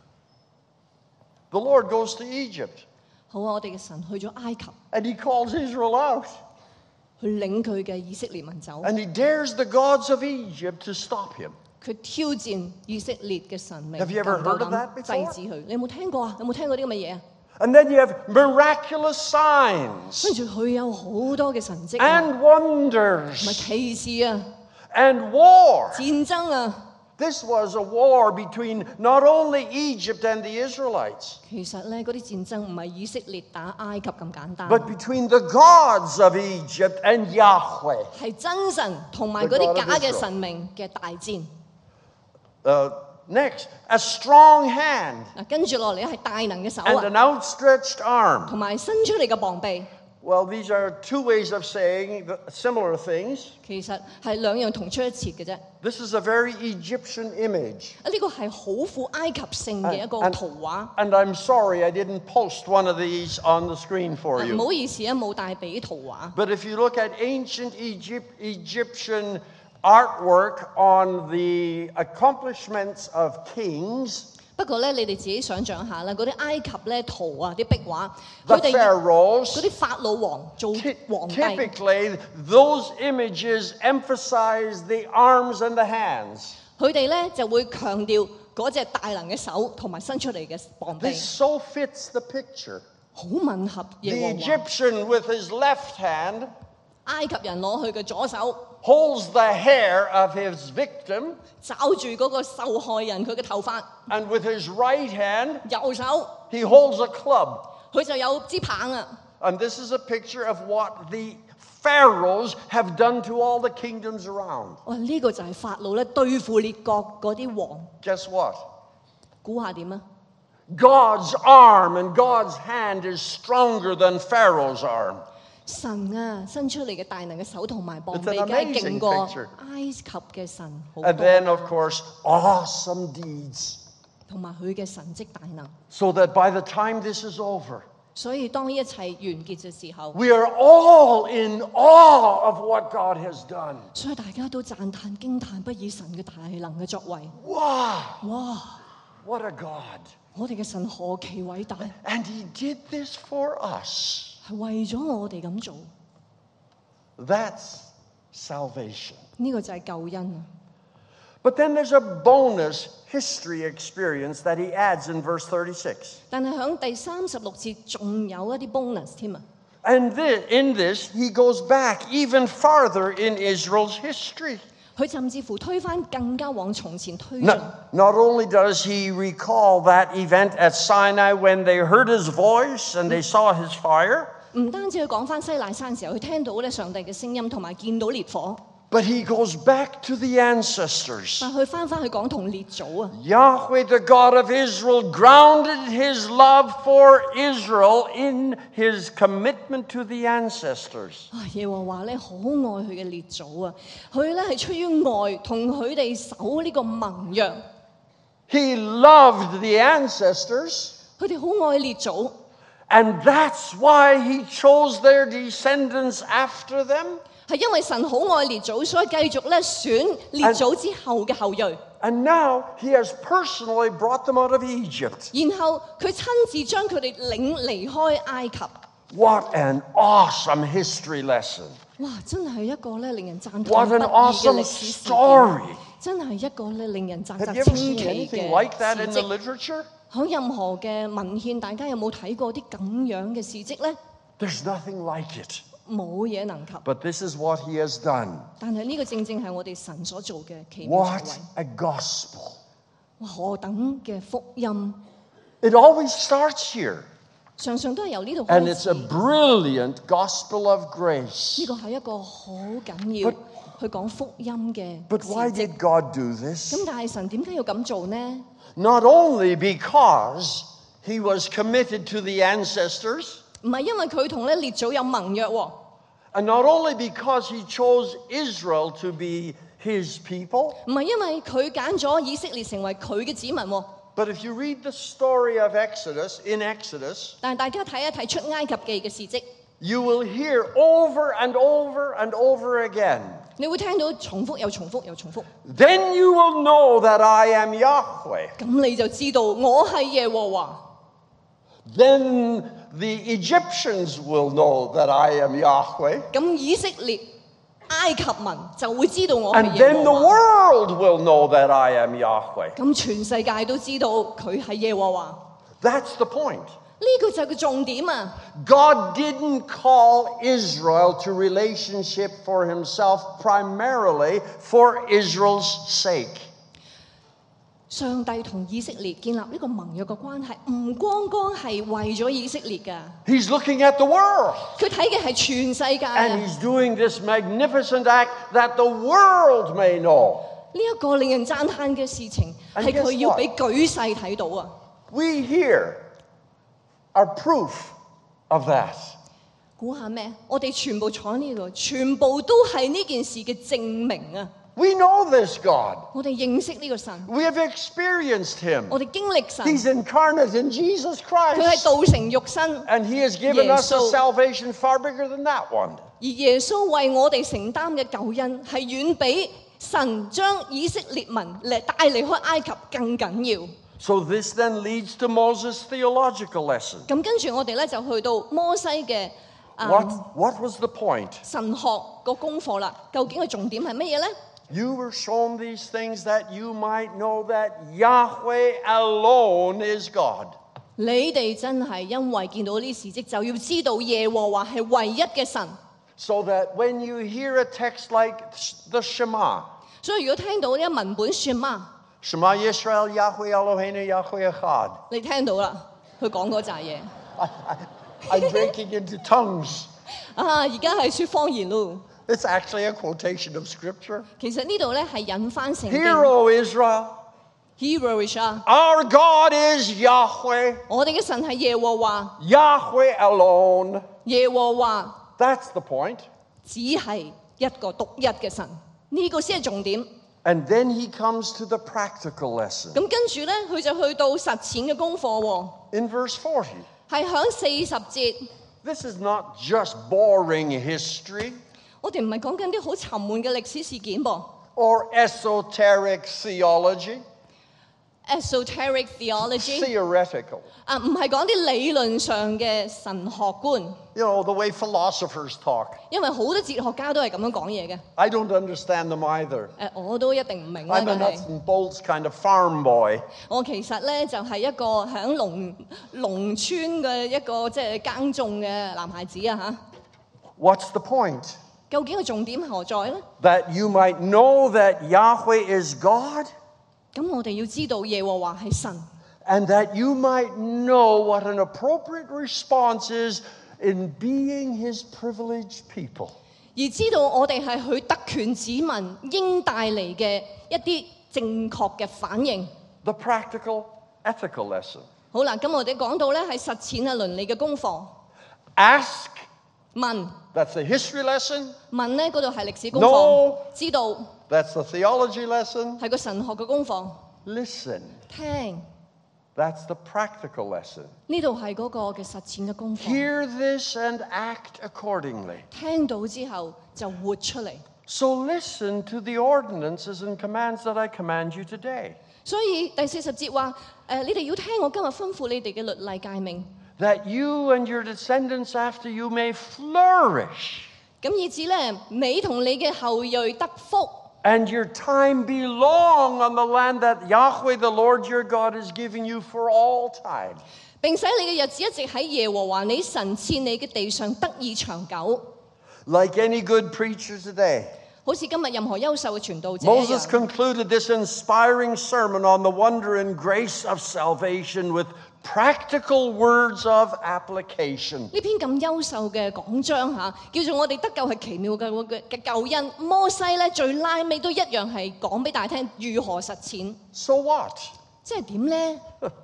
The Lord goes to Egypt 好啊，我哋嘅神去咗埃及， and he calls Israel out 去領佢嘅以色列民走， and he dares the gods of Egypt to stop him. 佢挑戰以色列嘅神明， Have you ever 夠唔夠 heard of that 膽 before? 制止佢？你有冇聽過啊？有冇聽過啲咁嘅嘢啊？ And then you have miraculous signs 跟住佢有好多嘅神蹟啊， and 唔係 wonders 奇事啊， and war. 戰爭啊。 This was a war between not only Egypt and the Israelites, 其實咧，嗰啲戰爭唔係以色列打埃及咁簡單， but between the gods of Egypt and Yahweh. 係真神同埋嗰啲假嘅神明嘅大戰。 Next, a strong hand 嗱，跟住落嚟係大能嘅手 and 啊， an outstretched arm. 同埋伸出嚟嘅膀臂， Well, these are two ways of saying similar things. 其實係兩樣同出一轍嘅啫。 This is a very Egyptian image. 呢個係好富埃及性嘅一個圖畫。 And I'm sorry I didn't post one of these on the screen for 唔 you. 好意思啊，冇帶俾圖畫。 But if you look at ancient Egyptian artwork on the accomplishments of kings, 不過咧，你哋自己想象下啦，嗰啲埃及咧圖啊，啲壁畫， the 佢哋嗰 pharaohs, 啲法老王做皇帝， typically those images emphasize the arms and the hands. 佢哋咧就會強調嗰隻大能嘅手同埋伸出嚟嘅膀臂， This so fits the picture. 好吻合 The 耶和華。 Egyptian with his left hand 埃及人攞佢嘅左手 holds the hair of his victim, 抓住嗰個受害人佢嘅頭髮， and with his right hand 右手 he holds a club. 佢就有支棒啊！ And this is a picture of what the pharaohs have done to all the kingdoms around. 哇！呢個就係法老咧對付列國嗰啲王， Guess what? 估下點啊？ God's arm and God's hand is stronger than Pharaoh's arm. 神啊，伸出嚟嘅大能嘅手同埋膀臂， It's an 梗係勁過 amazing picture. 埃及嘅神好 And 多， then, of course, awesome deeds. 同埋佢嘅神蹟大能。 So that by the time this is over, 所以當一切完結嘅時候， we are all in awe of what God has done. 所以大家都讚嘆驚嘆不已神嘅大能嘅作為。 Wow, 哇！ what a God. 我哋嘅神何其偉大， And he did this for us. 係為咗我哋咁做， That's salvation. 呢、個就係救恩啊！ But then there's a bonus history experience that he adds in verse 36. 但係喺第36節仲有一啲 bonus 添啊！ And in this, he goes back even farther in Israel's history. 佢甚至乎推返更加往從前推進。 Not only does he recall that event at Sinai when they heard his voice and they saw his fire, 唔單止佢講翻西乃山時候，佢聽到咧上帝嘅聲音，同埋見到烈火， but he goes back to the ancestors. 但佢翻去講同列祖啊， Yahweh, the God of Israel, grounded his love for Israel in his commitment to the ancestors. 啊耶和華咧好愛佢嘅列祖啊，佢咧係出於愛同佢哋守呢個盟約， He loved the ancestors, 佢哋好愛列祖， and that's why he chose their descendants after them. 係因為神好愛列祖，所以繼續咧選列祖之後嘅後裔， And now he has personally brought them out of Egypt. 然後佢親自將佢哋領離開埃及。 What an awesome history lesson. 哇！真係一個咧令人讚嘆 What 不 an 已嘅 awesome 歷史事件， story. 真係一個咧令人嘖 Have 嘖 you ever 稱 seen 奇 anything 嘅 like that in 事 the 蹟。 literature? 喺任何嘅文獻，大家有冇睇過啲咁樣嘅事蹟呢？ There's nothing like it. 冇嘢能及。 But this is what he has done. 但係呢個正正係我哋神所做嘅奇妙作 What 為。 a gospel. 哇！何等嘅福音， It always starts here. 常常都係由呢度 And 開 it's 始。 a 呢 brilliant gospel of grace. 個係一個好緊要 But- 去講福音嘅 But 事 why 蹟。 did God do this? 咁但係神點解要咁做呢？ Not only because he was committed to the ancestors, 唔係因為佢同咧列祖有盟約喎， and not only because he chose Israel to be his people, 唔係因為佢揀咗以色列成為佢嘅子民喎。 but if you read the story of Exodus, in Exodus, 但係大家睇一睇出埃及記嘅事蹟， you will hear over and over and over again, 你會聽到重複又重複又重複。 then you will know that I am Yahweh. 咁你就知道我係耶和華。 Then the Egyptians will know that I am Yahweh. 咁以色列、埃及民就會知道我係 And 耶 then the 和華。 world will know that I am Yahweh. 咁全世界都知道佢係耶和華。 That's the point. 呢個就係個重點啊！ God didn't call Israel to relationship for himself primarily for Israel's sake. 上帝同以色列建立呢個盟約嘅關係，唔光光係為咗以色列㗎， He's looking at the world. 佢睇嘅係全世界 And 啊！ he's doing this magnificent act that the world may know. 呢一個令人讚嘆嘅事情 And 係 guess 佢要 what? 俾舉世睇到啊！ We here are proof of that. 估下咩？我哋全部坐喺呢度，全部都係呢件事嘅證明啊！ We know this God. 我哋認識呢個神， We have experienced him. 我哋經歷神， He's incarnate in Jesus 佢係 Christ. 道成肉身， And he has given us a Yes, so- salvation far bigger than that one. 而耶穌為我哋承擔嘅救恩係遠比神將以色列民嚟帶離開埃及更緊要。 So this then leads to Moses' theological lesson. 咁跟住我哋咧就去到摩西嘅 What was the point? 神學個功課啦。究竟嘅重點係乜嘢咧？ You were shown these things that you might know that Yahweh alone is God. 你哋真係因為見到呢事蹟，就要知道耶和華係唯一嘅神。 So that when you hear a text like the Shema, 所以如果聽到呢一文本説嘛， Shema Yisrael Yahweh Eloheinu Yahweh Echad. 你聽到啦，佢講嗰扎嘢 I'm breaking into tongues. 啊！而家係説方言咯。 It's actually a quotation of scripture. 其實呢度咧係引翻聖經 Hear, O Israel, Hebrewish 啊， our God is Yahweh, 我哋嘅神係耶和華， Yahweh alone. 耶和華 That's the point. 只係一個獨一嘅神，呢、個先係重點。 And then he comes to the practical lesson. 咁跟住咧，佢就去到實踐嘅功課喎， In verse 40, 係響40節。 this is not just boring history 我哋唔係講緊啲好沉悶嘅歷史事件噃 or esoteric theology, ，esoteric theology theoretical. 啊，唔係講啲理論上嘅神學觀， You know, the way philosophers talk. 因為好多哲學家都係咁樣講嘢嘅。 I don't understand them either. 我都一定唔明啦， I'm a 但係 nuts and bolts kind of farm boy. 我其實咧就係一個響農村嘅一個即係耕種嘅男孩子啊嚇。 What's the point? 究竟個重點何在咧？ That you might know that Yahweh is God, 咁我哋要知道耶和華係神， and that you might know what an appropriate response is in being his privileged people. 而知道我哋係佢特權子民應帶嚟嘅一啲正確嘅反應。 The practical, ethical lesson. 好啦，咁我哋講到咧係實踐啊倫理嘅功課。 Ask, 問 that's the history lesson. 問咧嗰度係歷史功 No 課，知道 That's the theology lesson. 係個神學嘅功課。 Listen, 聽 that's the practical lesson. 呢度係嗰個嘅實踐嘅功課。 Hear this and act accordingly. 聽到之後就活出嚟。 So listen to the ordinances and commands that I command you today, 所以第40節話：你哋要聽我今日吩咐你哋嘅律例誡命， that you and your descendants after you may flourish, 咁以至咧你同你嘅後裔得福， and your time be long on the land that Yahweh the Lord your God is giving you for all time. 並使你嘅日子一直喺耶和華你神賜你嘅地上得以長久。 Like any good preacher today, 好似今日任何優秀嘅傳道者一 Moses 樣。 concluded this inspiring sermon on the wonder and grace of salvation with practical words of application. 呢篇咁優秀嘅講章嚇，叫做我哋得救係奇妙嘅救恩。摩西咧最拉尾都一樣係講俾大家聽如何實踐， So what? 即係點咧？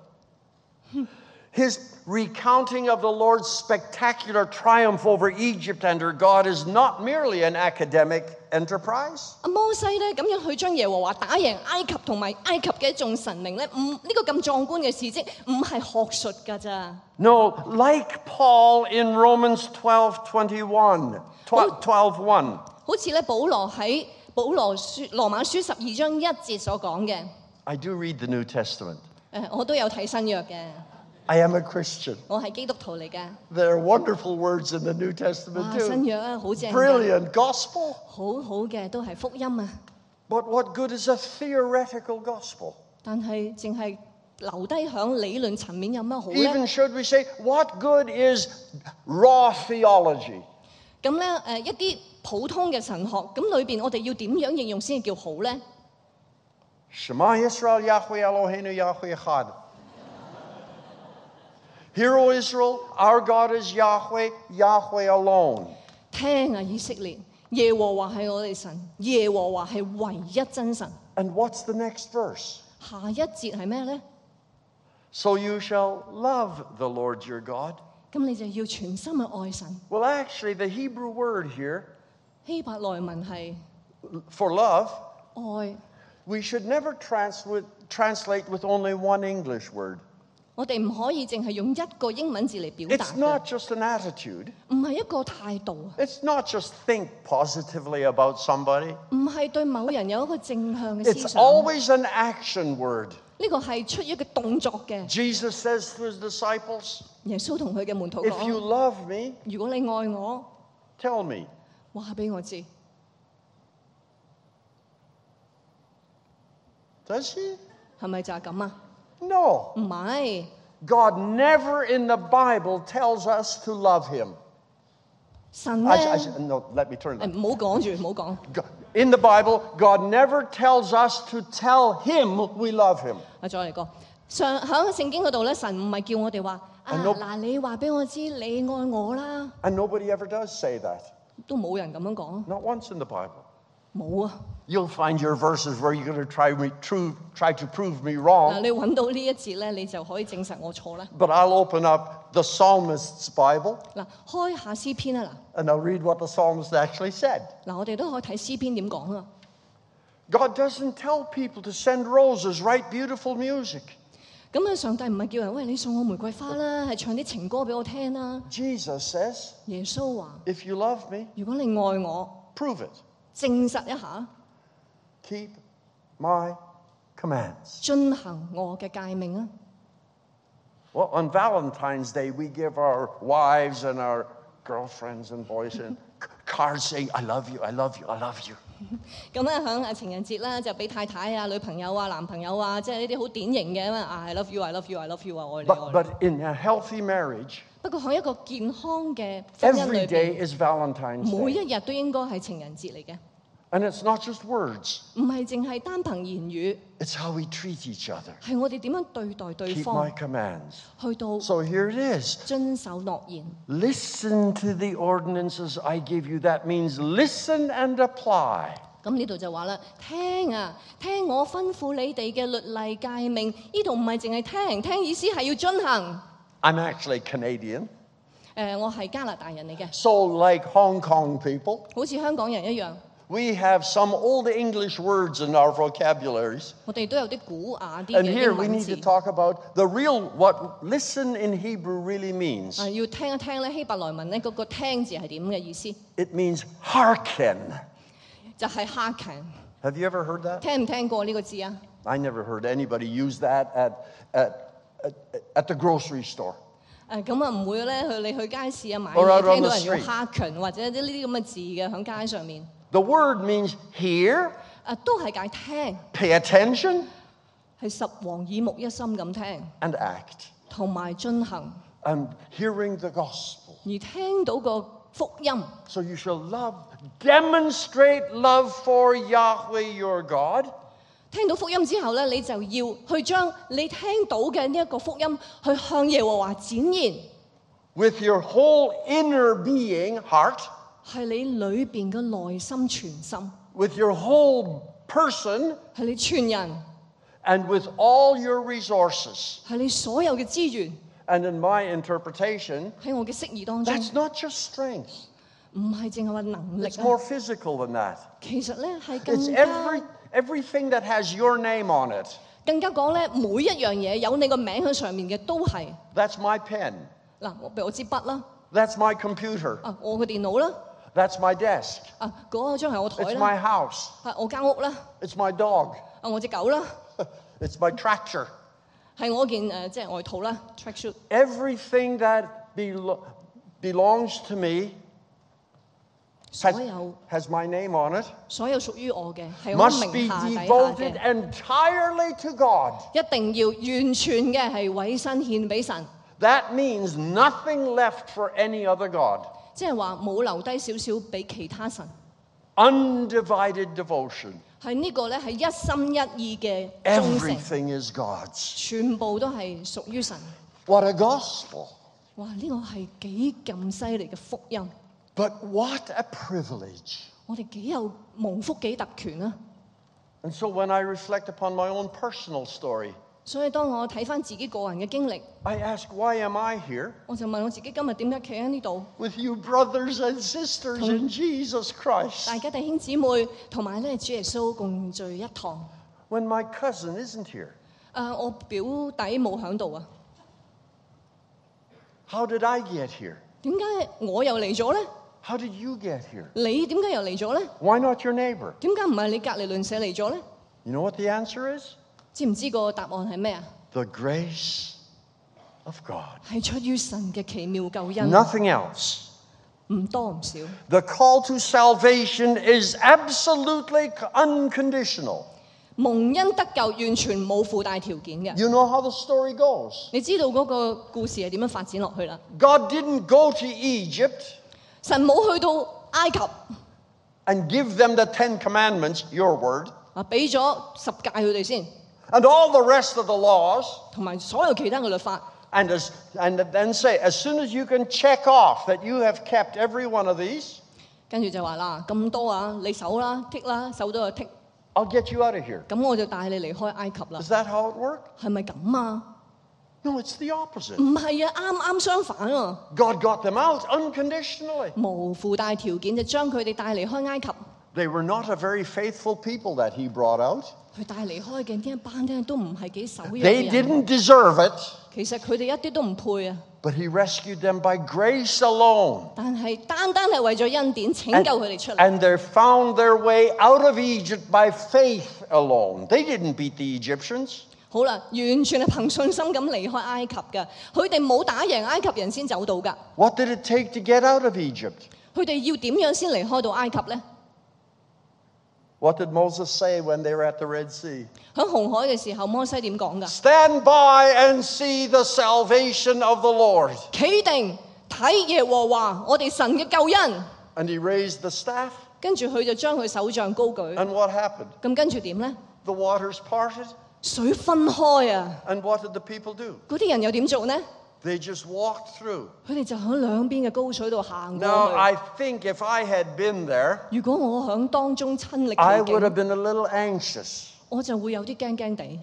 His recounting of the Lord's spectacular triumph over Egypt and her God is not merely an academic enterprise. 阿摩西咧咁樣去將耶和華打贏埃及同埋埃及嘅一眾神明咧，呢個咁壯觀嘅事蹟唔係學術㗎咋。 No, like Paul in Romans 12:1. 好似咧保羅喺羅馬書12章1節所講嘅， I do read the New Testament. 我都有睇新約嘅， I am a Christian. 我係基督徒嚟嘅。 There are wonderful words in the New 哇， Testament 新 too. 約啊，好正㗎， Brilliant gospel. 好好嘅都係福音啊。 But what good is a theoretical gospel? 但係淨係留低響理論層面有乜好咧？ Even should we say, what good is raw theology? 咁咧一啲普通嘅神學，咁裏邊我哋要點樣應用先至叫好咧？ Shema Yisrael Yahweh Eloheinu Yahweh Echad. Hear, O Israel, our God is Yahweh, Yahweh alone. 聽啊，以色列， 耶和華係我哋神，耶和華係唯一真神。 And what's the next verse? 下一節係咩呢？ So you shall love the Lord your God. 咁你就要全心去愛神。 Well, actually, the Hebrew word here 希伯來文係 for love, 愛。 we should never translate with only one English word. 我哋唔可以淨係用一個英文字嚟表達 It's 嘅， not just an attitude. 唔係一個態度啊， It's not just think positively about somebody. 唔係對某人有一個正向嘅 It's 思想。 always an action word. 呢個係出於一個動作嘅。 Jesus says to his disciples, 耶穌同佢嘅門徒 if you 講： love me, 如果你愛我， tell me. 話俾我知。 Does he? 係咪就係咁啊？ No. 唔係， God never in the Bible tells us to love him. 神咧， No, let me turn 誒 that. 唔好講住，唔好講。 In the Bible, God never tells us to tell him we love him. 我再嚟過。喺聖經嗰度咧，神唔係叫我哋話啊 I know- 嗱，你話俾我知你愛我啦， And nobody ever does say that. 都冇人咁樣講， Not once in the Bible. 冇啊。 You'll find your verses where you're going to try to prove me 嗱， wrong. 你揾到呢一節咧，你就可以證實我錯啦。 But I'll open up the psalmist's Bible 嗱，開下詩篇啊 and I'll read what the psalmist actually said. 嗱，我哋都可以睇詩篇點講啊。 God doesn't tell people to send roses, write beautiful music. 咁啊，上帝唔係叫人喂你送我玫瑰花啦，係唱啲情歌俾我聽啦。 Jesus says, 耶穌話： if you love me, 如果你愛我， prove it. 證實一下， Keep my commands. 遵行我嘅誡命啊！ Well, on Valentine's Day, we give our wives and our girlfriends and boyfriends cards saying, I love you, I love you, I love you. 咁咧喺情人節咧就俾太太啊、女朋友啊、男朋友啊，即係呢啲好典型嘅啊，I love you，I love you，I love you 啊，愛你愛 But, 你。 but in a healthy marriage, 不過喺一個健康嘅婚姻 every 裏 day 邊， is Valentine's 每 Day. 一日都應該係情人節嚟嘅， And it's not just words, 唔係淨係單憑言語， it's how we treat each other. 係我哋點樣對待對 Keep 方 my，commands. 去到 So here it is. 遵守諾言。 Listen to the ordinances I give you. That means listen and apply. 咁呢度就話啦，聽啊，聽我吩咐你哋嘅律例誡命。呢度唔係淨係聽，聽意思係要遵行。 I'm actually Canadian. 我係加拿大人嚟嘅， So, like Hong Kong people, 好似香港人一樣， we have some old English words in our vocabularies. 我哋都有啲古雅啲 And 嘅 here 英 we 文 need 字 to。talk about the real, what listen in Hebrew really means. 要聽一聽咧希伯來文咧嗰個聽字係點嘅意思， It means hearken. 就係 hearken。 Have you ever heard that? 聽唔聽過呢個字啊？ I never heard anybody use that at the grocery store. 咁啊唔會咧，你去街市啊買 Or out 嘢， on 聽到 the 人用 street. hearken 或者呢啲咁嘅字嘅喺街上面， The word means hear, 都係解聽， pay attention, 係十王耳目一心咁聽， and act. 同埋遵行， And hearing the gospel. 而聽到個福音。 So you shall demonstrate love for Yahweh your God. 聽到福音之後咧，你就要去將你聽到嘅呢一個福音，去向耶和華展現， With your whole inner being, heart, 係你裏邊嘅內心全心， with your whole person, 係你全人， and with all your resources. 係你所有嘅資源。 And in my interpretation, 喺我嘅釋義當中， that's not just strength. 唔係淨係話能力 It's 啊， more physical than that. 其實咧係 It's 更加 everything that has your name on it. 更加講咧，每一樣嘢有你個名喺上面嘅都係 That's my pen. 嗱，譬如我支筆啦， That's my computer. 我嘅電腦啦， That's my desk. 嗰張係我台 It's 啦， my house. 我間屋啦， It's my dog. 我隻狗啦， It's my tractor. 係我件即係外套啦 ，track suit。 Everything that belongs to me 所有 has my name on it, 所有屬於我嘅係我 must be 名下底下 devoted 嘅， entirely to God. 一定要完全嘅係委身獻俾神， That means nothing left for any other God. 即係話冇留低少少俾其他神， Undivided devotion. 係呢個咧係一心一意嘅忠誠， Everything is God's. 全部都係屬於神。 What a gospel. 哇！呢個係幾咁犀利嘅福音， But what a privilege. 我哋幾有蒙福幾特權啊！ And so when I reflect upon my own personal story, 所以當我睇翻自己個人嘅經歷， I ask, why am I here 我就問我自己今日點解企喺呢度？ with you brothers and sisters in Jesus Christ 大家弟兄姊妹同埋咧主耶穌共聚一堂。 when my cousin isn't here? 我表弟冇喺度啊， How did I get here? 點解我又嚟咗咧？ How did you get here? 你點解又嚟咗咧？ Why not your neighbor? 點解唔係你隔離鄰舍嚟咗咧？ You know what the answer is? 知唔知個答案係咩啊？ The grace of God. 係出於神嘅奇妙救恩， Nothing else. 唔多唔少。 The call to salvation is absolutely unconditional. 蒙恩得救完全冇附帶條件嘅。 You know how the story goes. 你知道嗰個故事係點樣發展落去啦？ God didn't go to Egypt 神冇去到埃及 and give them the 10 commandments, your word, 俾咗10誡佢哋先， and all the rest of the laws, 同埋所有其他嘅律法。 and then say, as soon as you can check off that you have kept every one of these, 跟住就話啦，咁多啊，你守啦，剔啦，守到就剔， I'll get you out of here. 咁我就帶你離開埃及啦。 Is that how it worked? 係咪咁啊？ No, it's the opposite. 唔係啊，啱啱相反啊！ God got them out unconditionally. 無附帶條件就將佢哋帶離開埃及。 They were not a very faithful people that he brought out. 佢帶離開嘅呢一班咧都唔係幾守約 They 嘅人。 didn't deserve it, 其實佢哋一啲都唔配啊！ but he rescued them by grace alone. 但係單單係為咗恩典拯 And, 救佢哋出嚟。 and they found their way out of Egypt by faith alone. They didn't beat the Egyptians. 好啦，完全係憑信心咁離開埃及㗎。佢哋冇打贏埃及人先走到㗎。 What did it take to get out of Egypt? 佢哋要點樣先離開到埃及呢？ What did Moses say when they were at the Red Sea? 喺紅海嘅時候，摩西點講㗎？ Stand by and see the salvation of the Lord. 企定睇耶和華我哋神嘅救恩。 And he raised the staff. 跟住佢就將佢手杖高舉。 And what happened? 咁跟住點呢？ The waters parted. 水分開啊！ And what did the people do? 嗰啲人又點做呢？ They just walked through. 佢哋就喺兩邊嘅高水度行 Now, 過 I 去。 think if I had been there, 如果我喺當中親歷 I 其 would have 境， been a little anxious. 我就會有啲驚驚地。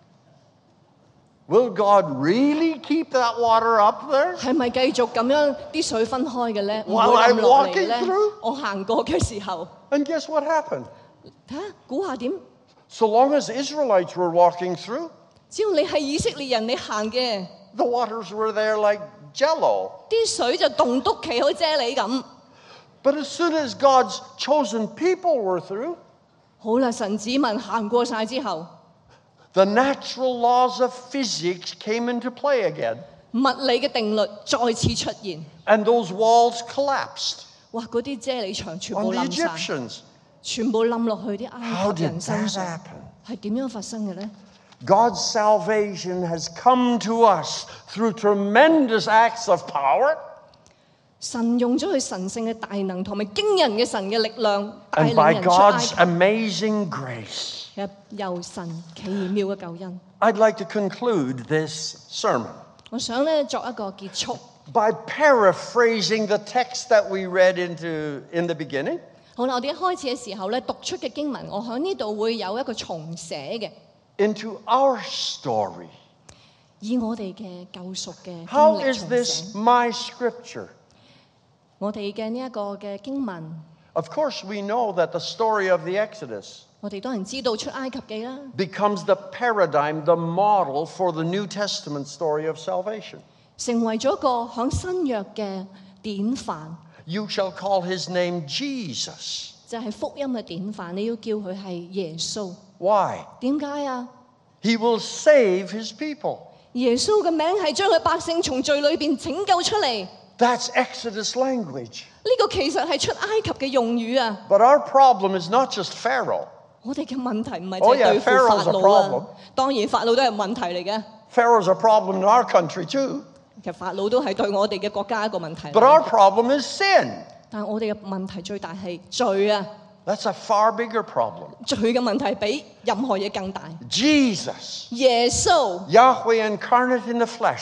Will God really keep that water up there? 係咪繼續咁樣啲水分開嘅咧？唔 While 會 I'm 冧落嚟 walking 咧 through？ 我行過嘅時候， And guess what happened? 睇下估下點？ So long as Israelites were walking through, 只要你係以色列人，你行嘅 the waters were there like jello. 啲水就棟篤企好似啫喱咁。 But as soon as God's chosen people were through, 好啦，神子民行過晒之後， the natural laws of physics came into play again. 物理嘅定律再次出現。 And those walls collapsed 哇！嗰啲啫喱牆全 on 部 the 冧晒， Egyptians. 全部冧落去啲 How 埃及 did 人身 that 上。 happen? 係點樣發生嘅咧？ God's salvation has come to us through tremendous acts of power 神用咗佢神聖嘅大能同埋驚人嘅神嘅力量，帶 and 領 by 人出埃 God's 及。 amazing grace. 由神奇妙嘅救恩。 I'd like to conclude this sermon 我想咧作一個結束。 by paraphrasing the text that we read in the beginning. 好啦，我哋一開始嘅時候咧讀出嘅經文，我喺呢度會有一個重寫嘅， Into our story. 以我哋嘅救贖嘅經 How 歷 is 重 this 寫。 my scripture? 我哋嘅呢一個嘅經文， Of course, we know that the story of the Exodus 我哋當然知道出埃及記啦， becomes the paradigm, the model for the New Testament story of salvation. 成為咗一個響新約嘅典範， You shall call his name Jesus. 就係福音嘅典範。你要叫佢係耶穌， Why? 點解啊？ He will save his people. 耶穌嘅名係將佢百姓從罪裏邊拯救出嚟，呢 That's Exodus language. 個其實係出埃及嘅用語啊！ But our problem is not just Pharaoh. 我哋嘅問題唔係 Oh, 淨 yeah, 係對付 Pharaoh's 法 a 老 problem. 啊，當然法老都係問題嚟嘅。 Pharaoh's a problem in our country too. 其實法老都係對我哋嘅國家一個問題嚟 But 嘅。 our problem is sin. 但係我哋嘅問題最大係罪啊！ That's a far bigger problem. 罪嘅問題比任何嘢更大。 Jesus, 耶穌， Yahweh incarnate in the flesh,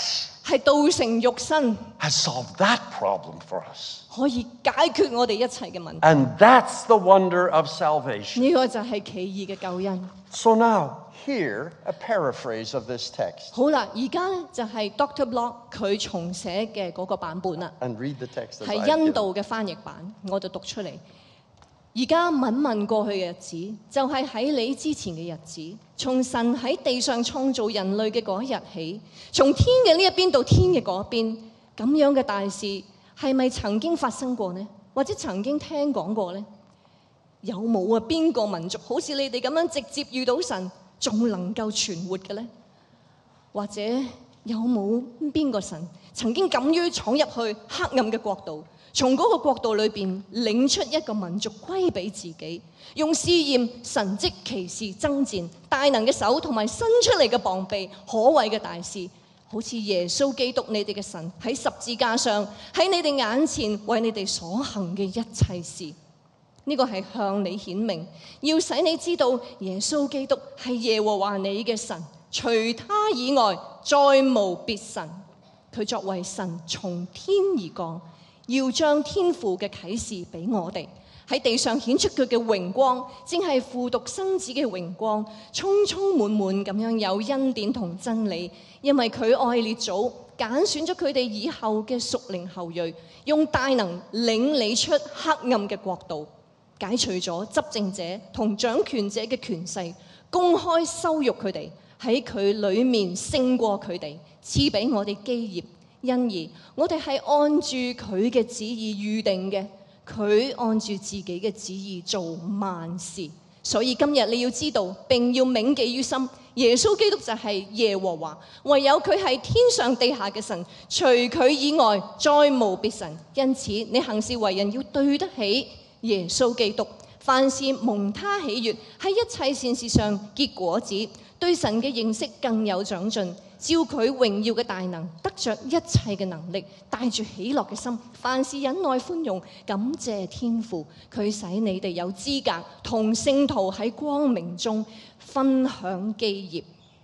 係道成肉身， has solved that problem for us. 可以解決我哋一切嘅問題。 And that's the wonder of salvation. 呢個就係奇異嘅救恩。 So now, hear a paraphrase of this text. 好啦，而家咧就係 Dr. Block 佢重寫嘅嗰個版本啦， And read the text as 係 I 印 give. 度嘅翻譯版，我就讀出嚟。而家問過去嘅日子，就係喺你之前嘅日子，從神喺地上創造人類嘅嗰一日起，從天嘅呢一邊到天嘅嗰邊，咁樣嘅大事係咪曾經發生過呢？或者曾經聽講過呢？有冇啊？邊個民族好似你哋咁樣直接遇到神，仲能夠存活嘅呢？或者有冇邊個神曾經敢於闖入去黑暗嘅國度？從嗰個國度裏邊領出一個民族歸俾自己，用試驗、神蹟、奇事、爭戰、大能嘅手同埋伸出嚟嘅膀臂，可畏嘅大事，好似耶穌基督你哋嘅神喺十字架上喺你哋眼前為你哋所行嘅一切事。呢個係向你顯明，要使你知道耶穌基督係耶和華你嘅神，除他以外再無別神。佢作為神從天而降，要將天父嘅啟示俾我哋，喺地上顯出佢嘅榮光，正係父獨生子嘅榮光，充充滿滿咁樣有恩典同真理。因為佢愛列祖，揀選咗佢哋以後嘅屬靈後裔，用大能領你出黑暗嘅國度，解除咗執政者同掌權者嘅權勢，公開羞辱佢哋，喺佢裏面勝過佢哋，賜俾我哋基業。因而我哋係按住佢嘅旨意預定嘅，佢按住自己嘅旨意做萬事。所以今日你要知道並要銘記於心，耶穌基督就係耶和華，唯有佢係天上地下嘅神，除佢以外再無別神。因此你行事為人要對得起耶穌基督，凡事蒙他喜悅，喺一切善事上結果子，對神嘅認識更有長進，照佢榮耀嘅大能，得着一切嘅能力，帶住喜樂嘅心，凡事忍耐寬容，感謝天父，佢使你哋有資格同聖徒喺光明中分享基業。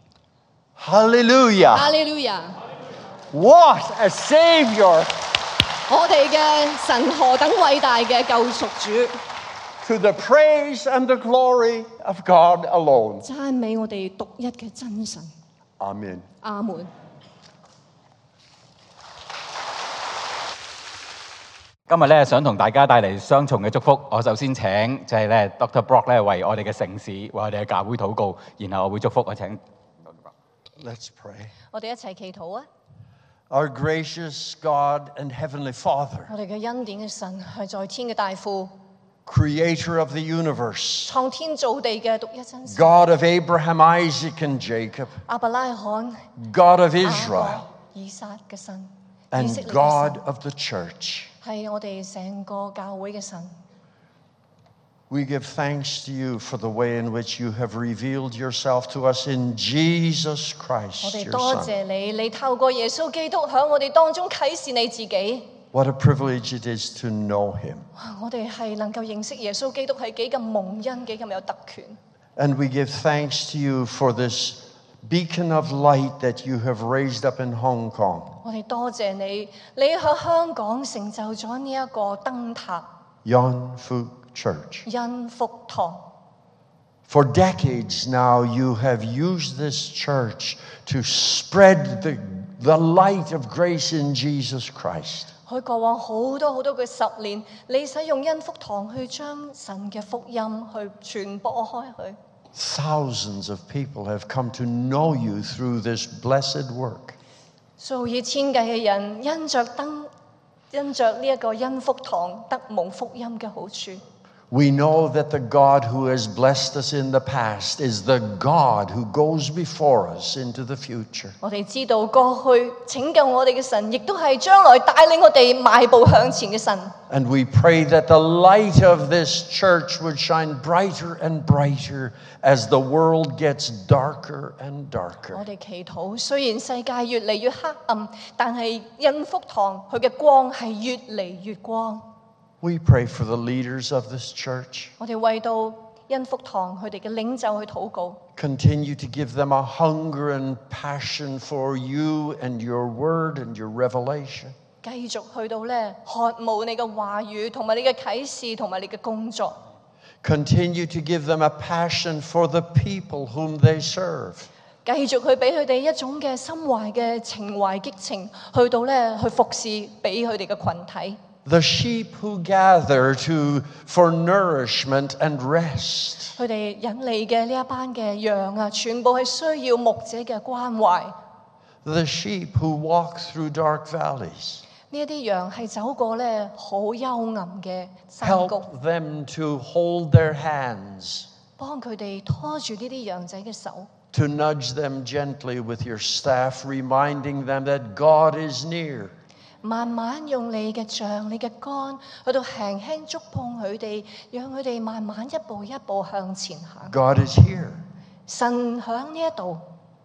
Hallelujah. 哈利路亞！ What a Savior 我哋嘅神何等偉大嘅救贖主， to the praise and the glory of God alone. 讚美我哋獨一嘅真神。 Amen. 阿門。 今日咧想同大家帶嚟雙重嘅祝福。我首先請就係咧 Dr. Brock 咧為我哋嘅城市、為我哋嘅教會禱告，然後我會祝福。我請 Let's pray. 我哋一齊祈禱啊！ Our gracious God and Heavenly Father, 我哋嘅恩典嘅神係在天嘅大父， Creator of the universe, 創天造地嘅獨一真神。 God of Abraham, Isaac, and Jacob, 亞伯拉罕、 God of 亞 Israel, 伯、以撒嘅神，以色 and 列嘅 God 神， of the church. 係我哋成個教會嘅神。 We give thanks to you for the way in which you have revealed yourself to us in Jesus 我 Christ, 哋 your 多 Son. 謝你，你透過耶穌基督喺我哋當中啟示你自己。 What a privilege it is to know him. 我哋係能夠認識耶穌基督係幾咁蒙恩，幾咁有特權。 And we give thanks to you for this beacon of light that you have raised up in Hong Kong. 我哋多謝你，你喺香港成就咗呢一個燈塔 Yan Fu Church. 恩福堂。 For decades now, you have used this church to spread the light of grace in Jesus Christ. 喺過往好多嘅10年，你使用恩福堂去將神嘅福音去傳播開去。 Thousands of people have come to know you through this blessed work. 數以千計嘅人因着呢一個恩福堂得蒙福音嘅好處。 We know that the God who has blessed us in the past is the God who goes before us into the future. 我哋知道過去拯救我哋嘅神，亦都係將來帶領我哋邁步向前嘅神。 And we pray that the light of this church would shine brighter and brighter as the world gets darker and 我 darker. 哋祈禱，雖然世界越嚟越黑暗，但係恩福堂佢嘅光係越嚟越光。 We pray for the leaders of this church. 我哋為到恩福堂佢哋嘅領袖去禱告。 Continue to give them a hunger and passion for you and your word and your revelation. 繼續去到咧渴慕你嘅話語同埋你嘅啟示同埋你嘅工作。 Continue to give them a passion for the people whom they serve. 繼續去俾佢哋一種嘅心懷嘅情懷激情，去到咧去服侍俾佢哋嘅群體。 The sheep who gather for nourishment and rest. 佢哋引嚟嘅呢一班嘅羊啊，全部係需要牧者嘅關懷。 The sheep who walk through dark valleys. 呢一啲羊係走過咧好幽暗嘅山谷， Help them to hold their hands, 幫佢哋拖住呢啲羊仔嘅手， to nudge them gently with your staff, reminding them that God is near. 慢慢用你嘅杖、你嘅竿去到輕輕觸碰佢哋，讓佢哋慢慢一步一步向前行。 God is here. 神喺呢一度，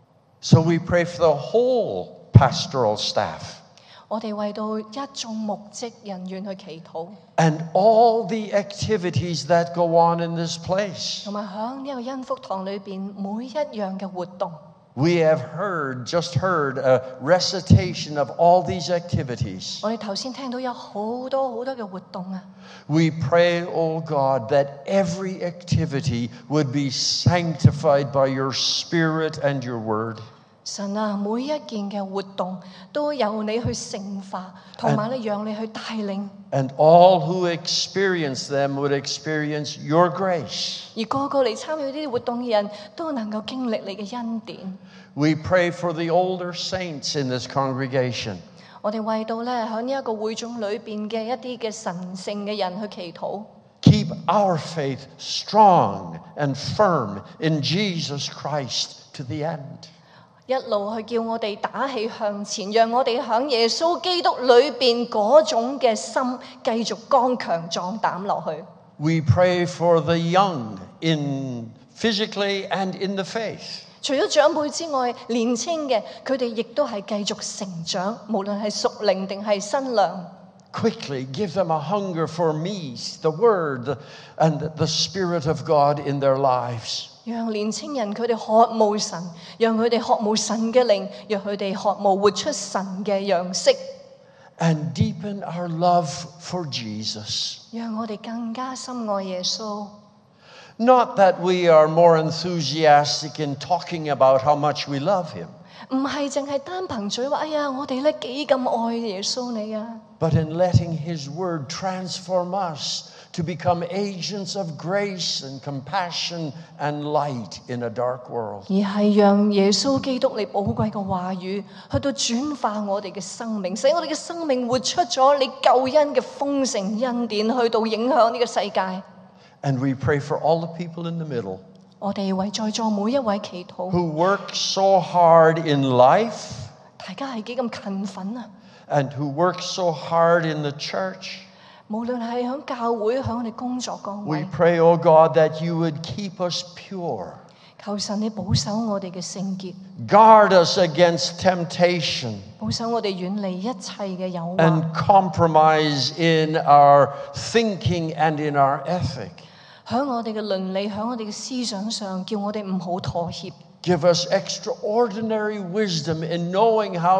So we pray for the whole pastoral staff 我哋為到一眾牧職人員去祈禱， and all the activities that go on in this place. 同埋喺呢個恩福堂裏邊每一樣嘅活動。 We have just heard a recitation of all these activities. 我哋頭先聽到有好多好多嘅活動啊！ We pray, O God, that every activity would be sanctified by your Spirit and your Word. 神啊，每一件嘅活動都有你去聖化，同埋咧讓你去帶領， And all who experience them would experience your grace. 而個個嚟參與呢啲活動嘅人都能夠經歷你嘅恩典。 We pray for the older saints in this congregation. 我哋為到咧喺呢一個會眾裏邊嘅一啲嘅神聖嘅人去祈禱， Keep our faith strong and firm in Jesus Christ to the end. 一路去叫我哋打氣向前，讓我哋喺耶穌基督裏邊嗰種嘅心繼續剛強壯膽落去。 We pray for the young physically and in the faith. 除咗長輩之外，年青嘅佢哋亦都係繼續成長，無論係屬靈定係身量。 Quickly give them a hunger for me, the Word, and the Spirit of God in their lives. 讓年青人佢哋渴慕神，讓佢哋渴慕神嘅靈，讓佢哋渴慕活出神嘅樣式， And deepen our love for Jesus. 讓我哋更加深愛耶穌。 Not that we are more enthusiastic in talking about how much we love Him, 唔係淨係單憑嘴話，哎呀，我哋咧幾咁愛耶穌你啊！ but in letting His Word transform us to become agents of grace and compassion and light in a dark world. 而係讓耶穌基督你寶貴嘅話語，去到轉化我哋嘅生命，使我哋嘅生命活出咗你救恩嘅豐盛恩典，去到影響呢個世界。 And we pray for all the people in the middle 我哋為在座每一位祈禱， who work so hard in life 大家係幾咁勤奮啊！ and who work so hard in the church. 無論係喺教會，喺我哋工作崗 We 位， pray, O God, that you would keep us pure. 求神你保守我哋嘅聖潔， Guard us against temptation 保守我哋遠離一切嘅誘惑， and compromise in our thinking and in our ethic. 喺我哋嘅倫理，喺我哋嘅思想上，叫我哋唔好妥協。 Give us extraordinary wisdom in knowing how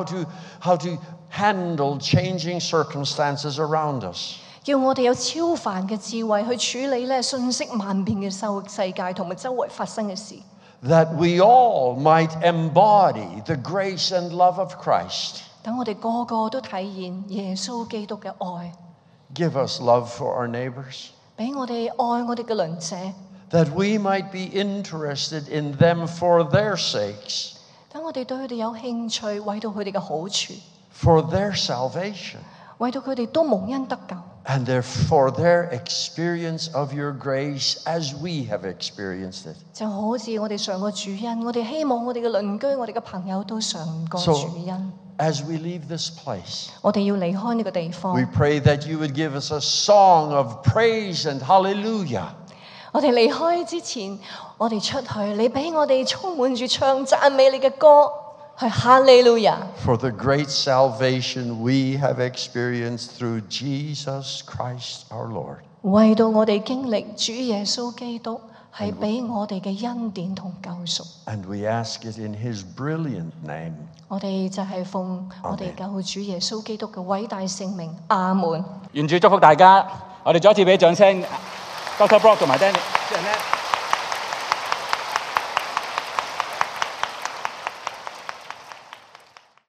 to handle changing circumstances around us. 叫我哋有超凡嘅智慧去處理咧瞬息萬變嘅世界同埋周圍發生嘅事， That we all might embody the grace and love of Christ. 等我哋個個都體現耶穌基督嘅愛， Give us love for our neighbors. 俾我哋愛我哋嘅鄰舍， That we might be interested in them for their sakes, 等我哋對佢哋有興趣，為到佢哋嘅好處， for their salvation, 為到佢哋都蒙恩得救， and for their experience of your grace as we have experienced it. 就好似我哋嘗過主恩，我哋希望我哋嘅鄰居、我哋嘅朋友都嘗過 So- 主恩。 As we leave this place, 我哋要離開呢個地方 we，pray that you would give us a song of praise and hallelujah. 我哋離開之前，我哋出去，你俾我哋充滿住唱讚美你嘅歌，去哈利路亞。 For the great salvation we have experienced through Jesus Christ our Lord. 為到我哋經歷主耶穌基督係俾我哋嘅恩典同救贖。 And we ask it in his brilliant name. 我哋就係奉我哋救主耶穌基督嘅偉大聖名，阿門。 願主祝福大家，我哋再一次俾掌聲 ，Dr. Brock 同埋 Danny。